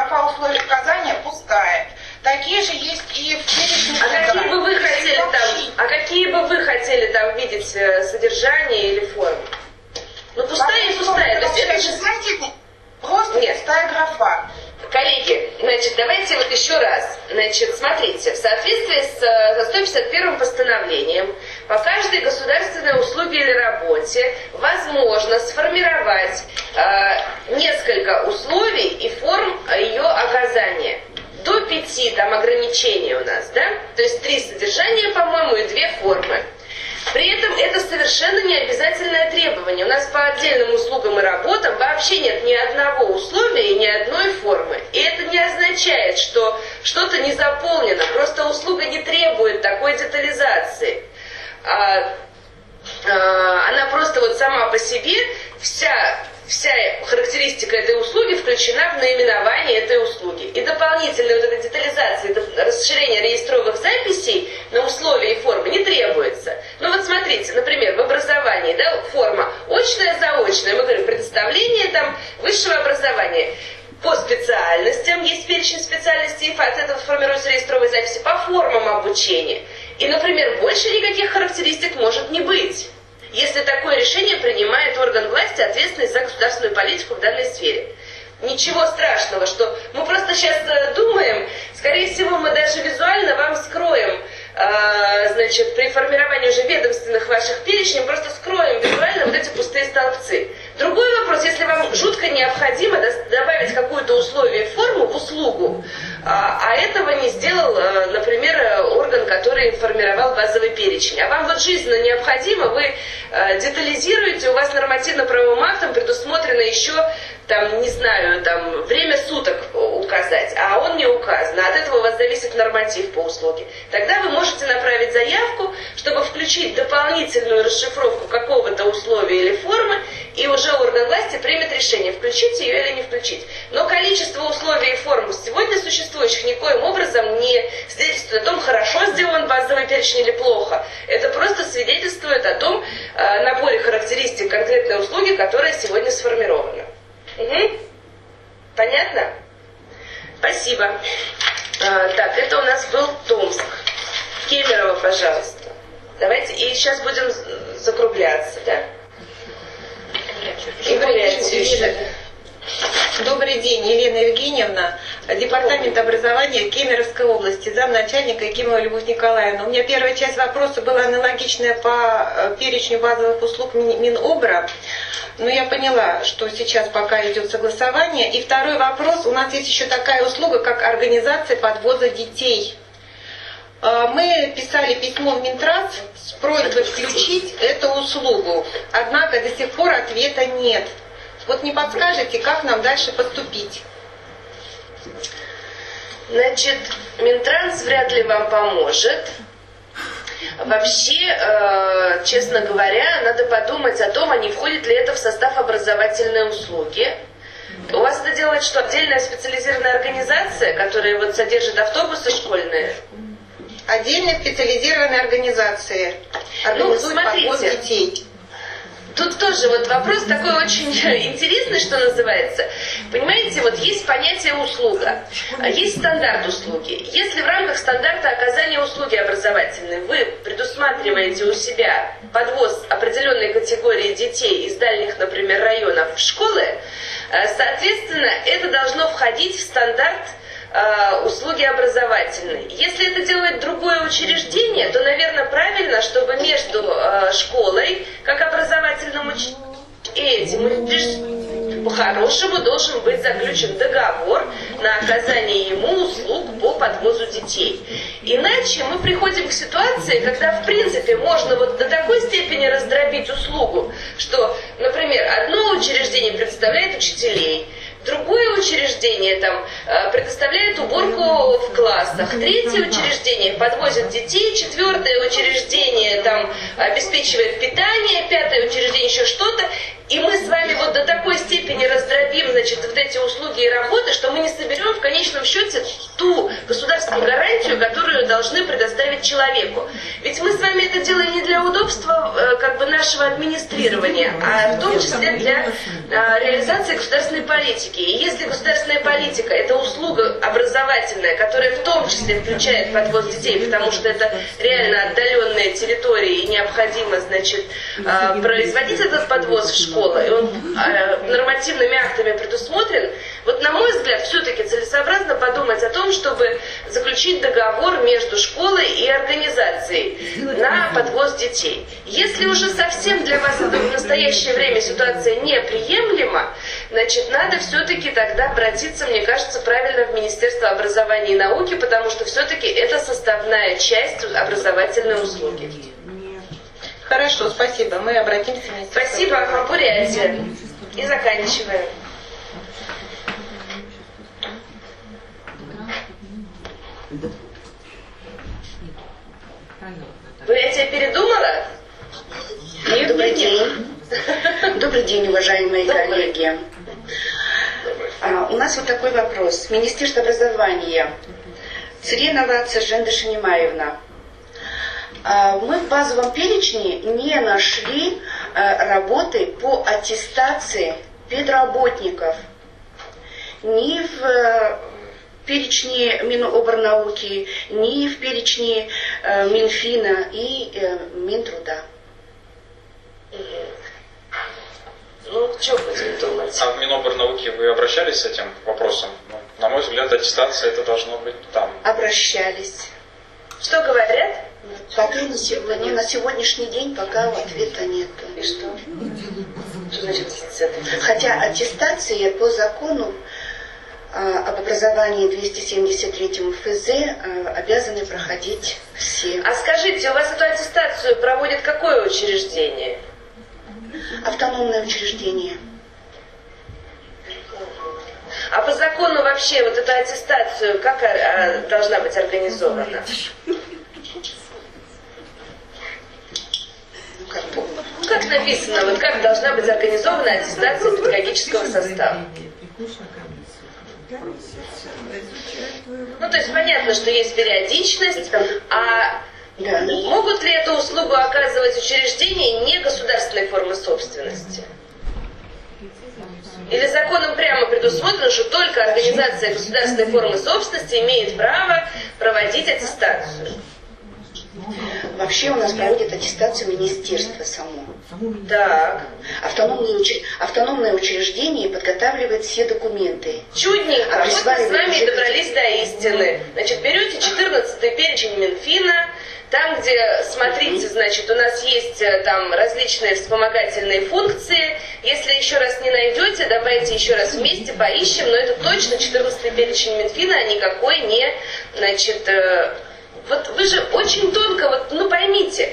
A: хотели там видеть содержание или форму. Ну пустая и пустая. То есть это же...
M: Просто
A: Нет.
M: пустая графа.
A: Коллеги, значит, давайте вот еще раз. Значит, смотрите, в соответствии с сто пятьдесят первым постановлением по каждой государственной услуге или работе возможно сформировать э, несколько условий и форм ее оказания. До пяти там ограничений у нас, да? То есть три содержания, по-моему, и две формы. При этом это совершенно не обязательное требование. У нас по отдельным услугам и работам вообще нет ни одного условия и ни одной формы. И это не означает, что что-то не заполнено. Просто услуга не требует такой детализации. А, а, она просто вот сама по себе, вся, вся характеристика этой услуги включена в наименование этой услуги. И дополнительной вот этой детализации, расширения реестровых записей на условия и формы не требуется. Ну вот смотрите, например, в образовании, да, форма очная, заочная, мы говорим предоставление там высшего образования. По специальностям есть перечень специальностей, и от этого формируются реестровые записи по формам обучения. И, например, больше никаких характеристик может не быть, если такое решение принимает орган власти, ответственный за государственную политику в данной сфере. Ничего страшного, что мы просто сейчас думаем, скорее всего, мы даже визуально вам скроем, э, значит, при формировании уже ведомственных ваших перечней, просто скроем визуально вот эти пустые столбцы. Другой вопрос, если вам жутко необходимо добавить какое-то условие, форму в услугу, а, а этого не сделал, например, орган, который формировал базовый перечень, а вам вот жизненно необходимо, вы детализируете, у вас нормативно-правовым актом предусмотрено еще, там, не знаю, там, время суток указать, а он не указан, а от этого у вас зависит норматив по услуге. Тогда вы можете направить заявку, чтобы включить дополнительную расшифровку какого-то условия или формы, и уже орган власти примет решение, включить ее или не включить. Но количество условий и форм сегодня существующих никоим образом не свидетельствует о том, хорошо сделан базовый перечень или плохо. Это просто свидетельствует о том э, наборе характеристик конкретной услуги, которая сегодня сформирована. Угу. Понятно? Спасибо. А, так, это у нас был Томск. Кемерово, пожалуйста. Давайте, и сейчас будем закругляться, да? И Бурятию еще.
O: Добрый день, Елена Евгеньевна, Департамент образования Кемеровской области, замначальника Якимова Любовь Николаевна. У меня первая часть вопроса была аналогичная по перечню базовых услуг Минобра, но я поняла, что сейчас пока идет согласование. И второй вопрос, у нас есть еще такая услуга, как организация подвоза детей. Мы писали письмо в Минтранс с просьбой включить эту услугу, однако до сих пор ответа нет. Вот не подскажете, как нам дальше поступить?
A: Значит, Минтранс вряд ли вам поможет. Вообще, э, честно говоря, надо подумать о том, а не входит ли это в состав образовательной услуги. У вас это делает что, отдельная специализированная организация, которая вот содержит автобусы школьные?
O: Отдельная специализированная организация организует
A: ну,
O: подвоз детей.
A: Тут тоже вот вопрос такой очень интересный, что называется. Понимаете, вот есть понятие услуга, а есть стандарт услуги. Если в рамках стандарта оказания услуги образовательной вы предусматриваете у себя подвоз определенной категории детей из дальних, например, районов в школы, соответственно, это должно входить в стандарт услуги образовательной. Если это делает другое учреждение, то, наверное, правильно, чтобы между школой, как образовательным учреждением, и этим учреждением по-хорошему должен быть заключен договор на оказание ему услуг по подвозу детей. Иначе мы приходим к ситуации, когда, в принципе, можно вот до такой степени раздробить услугу, что, например, одно учреждение предоставляет учителей, другое учреждение там, предоставляет уборку в классах, третье учреждение подвозит детей, четвертое учреждение там, обеспечивает питание, пятое учреждение еще что-то. И мы с вами вот до такой степени раздробим, значит, вот эти услуги и работы, что мы не соберем в конечном счете ту государственную гарантию, которую должны предоставить человеку. Ведь мы с вами это делаем не для удобства как бы нашего администрирования, а в том числе для реализации государственной политики. И если государственная политика – это услуга образовательная, которая в том числе включает подвоз детей, потому что это реально отдаленные территории, и необходимо, значит, производить этот подвоз в школы, и он нормативными актами предусмотрен, вот на мой взгляд, все-таки целесообразно подумать о том, чтобы заключить договор между школой и организацией на подвоз детей. Если уже совсем для вас это в настоящее время ситуация неприемлема, значит, надо все-таки тогда обратиться, мне кажется, правильно в Министерство образования и науки, потому что все-таки это составная часть образовательной услуги.
O: Хорошо, спасибо. Мы обратимся в Министерство.
A: Спасибо, Ахмапурятия. И заканчиваем. Бурятия передумала?
P: Нет, Добрый день. Добрый день, уважаемые Добрый. коллеги. А, у нас вот такой вопрос. Министерство образования. Цыренова Церженда Шанимаевна. А, мы в базовом перечне не нашли а, работы по аттестации педработников. Ни в а, перечне Миноборнауки, ни в перечне а, Минфина и а, Минтруда.
A: Ну, что будем думать?
B: А в Миноборнауки вы обращались с этим вопросом? Ну, на мой взгляд, аттестация это должно быть там.
P: Обращались.
A: Что говорят?
P: Пока на, сегодня, ну, на сегодняшний день пока ответа нет.
A: И что? Что значит аттестация?
P: Хотя аттестация по закону а, об образовании двести семьдесят третьему эф зэ а, обязаны проходить все.
A: А скажите, у вас эту аттестацию проводит какое учреждение?
P: Автономное учреждение.
A: А по закону вообще вот эту аттестацию как а, должна быть организована? Ну, как написано, вот как должна быть организована аттестация педагогического состава? Ну, то есть понятно, что есть периодичность, а могут ли эту услугу оказывать учреждения не государственной формы собственности? Или законом прямо предусмотрено, что только организация государственной формы собственности имеет право проводить аттестацию?
P: Вообще у нас проводит аттестацию министерство само.
A: Так.
P: Автономное, учр... Автономное учреждение подготавливает все документы.
A: Чудненько. А вот мы с вами и добрались до истины. Значит, берете четырнадцатый перечень Минфина, там, где, смотрите, значит, у нас есть там различные вспомогательные функции. Если еще раз не найдете, давайте еще раз вместе поищем, но это точно четырнадцатый перечень Минфина, а никакой не, значит, вот вы же очень тонко, вот, ну поймите,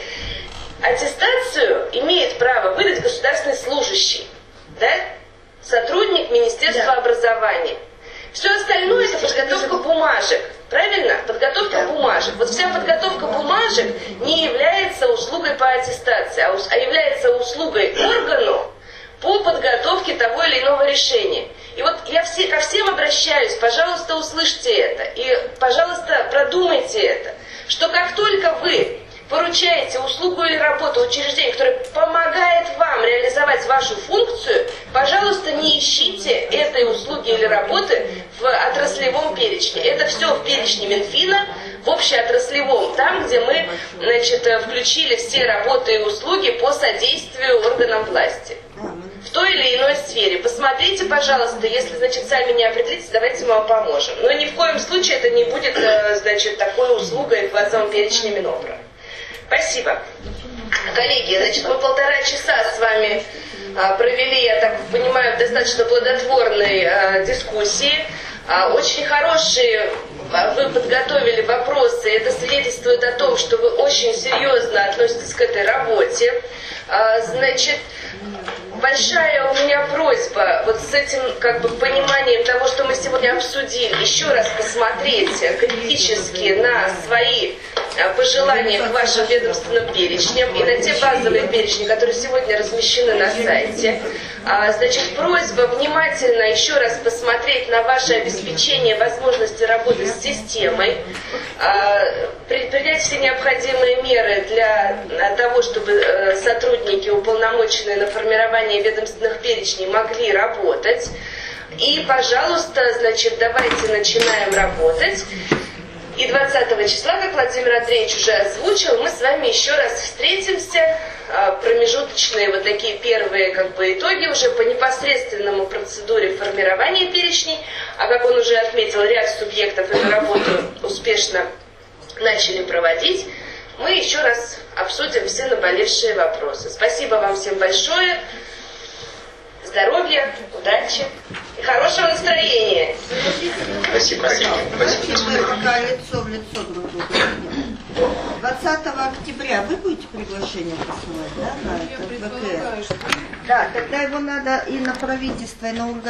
A: аттестацию имеет право выдать государственный служащий, да? Сотрудник Министерства да. образования. Все остальное это подготовка бумажек. Правильно? Подготовка да. бумажек. Вот вся подготовка бумажек не является услугой по аттестации, а является услугой органу по подготовке того или иного решения. И вот я все, ко всем обращаюсь, пожалуйста, услышьте это. И, пожалуйста, продумайте это. Что как только вы поручаете услугу или работу учреждению, которое помогает вам реализовать вашу функцию, пожалуйста, не ищите этой услуги или работы в отраслевом перечне. Это все в перечне Минфина, в общеотраслевом, там, где мы, значит, включили все работы и услуги по содействию органам власти. В той или иной сфере. Посмотрите, пожалуйста, если, значит, сами не определитесь, давайте мы вам поможем. Но ни в коем случае это не будет, значит, такой услугой в базовом перечне Минобра. Спасибо. Коллеги, значит, мы полтора часа с вами а, провели, я так понимаю, достаточно плодотворной а, дискуссии. А, очень хорошие а, вы подготовили вопросы. Это свидетельствует о том, что вы очень серьезно относитесь к этой работе. А, значит, большая у меня просьба вот с этим как бы пониманием того, что мы сегодня обсудили, еще раз посмотреть критически на свои пожелания к вашим ведомственным перечням и на те базовые перечни, которые сегодня размещены на сайте. Значит, просьба внимательно еще раз посмотреть на ваше обеспечение возможности работы с системой, принять все необходимые меры для того, чтобы сотрудники, уполномоченные на формирование ведомственных перечней, могли работать. И, пожалуйста, значит, давайте начинаем работать. И двадцатого числа, как Владимир Андреевич уже озвучил, мы с вами еще раз встретимся. Промежуточные вот такие первые как бы итоги уже по непосредственному процедуре формирования перечней. А как он уже отметил, ряд субъектов эту работу успешно начали проводить. Мы еще раз обсудим все наболевшие вопросы. Спасибо вам всем большое. Здоровья, удачи и хорошего настроения.
C: Спасибо. Спасибо.
L: Мы пока лицо в лицо друг друга. двадцатого октября вы будете приглашение посылать, да, на ВКС? Да, тогда его надо и на правительство, и на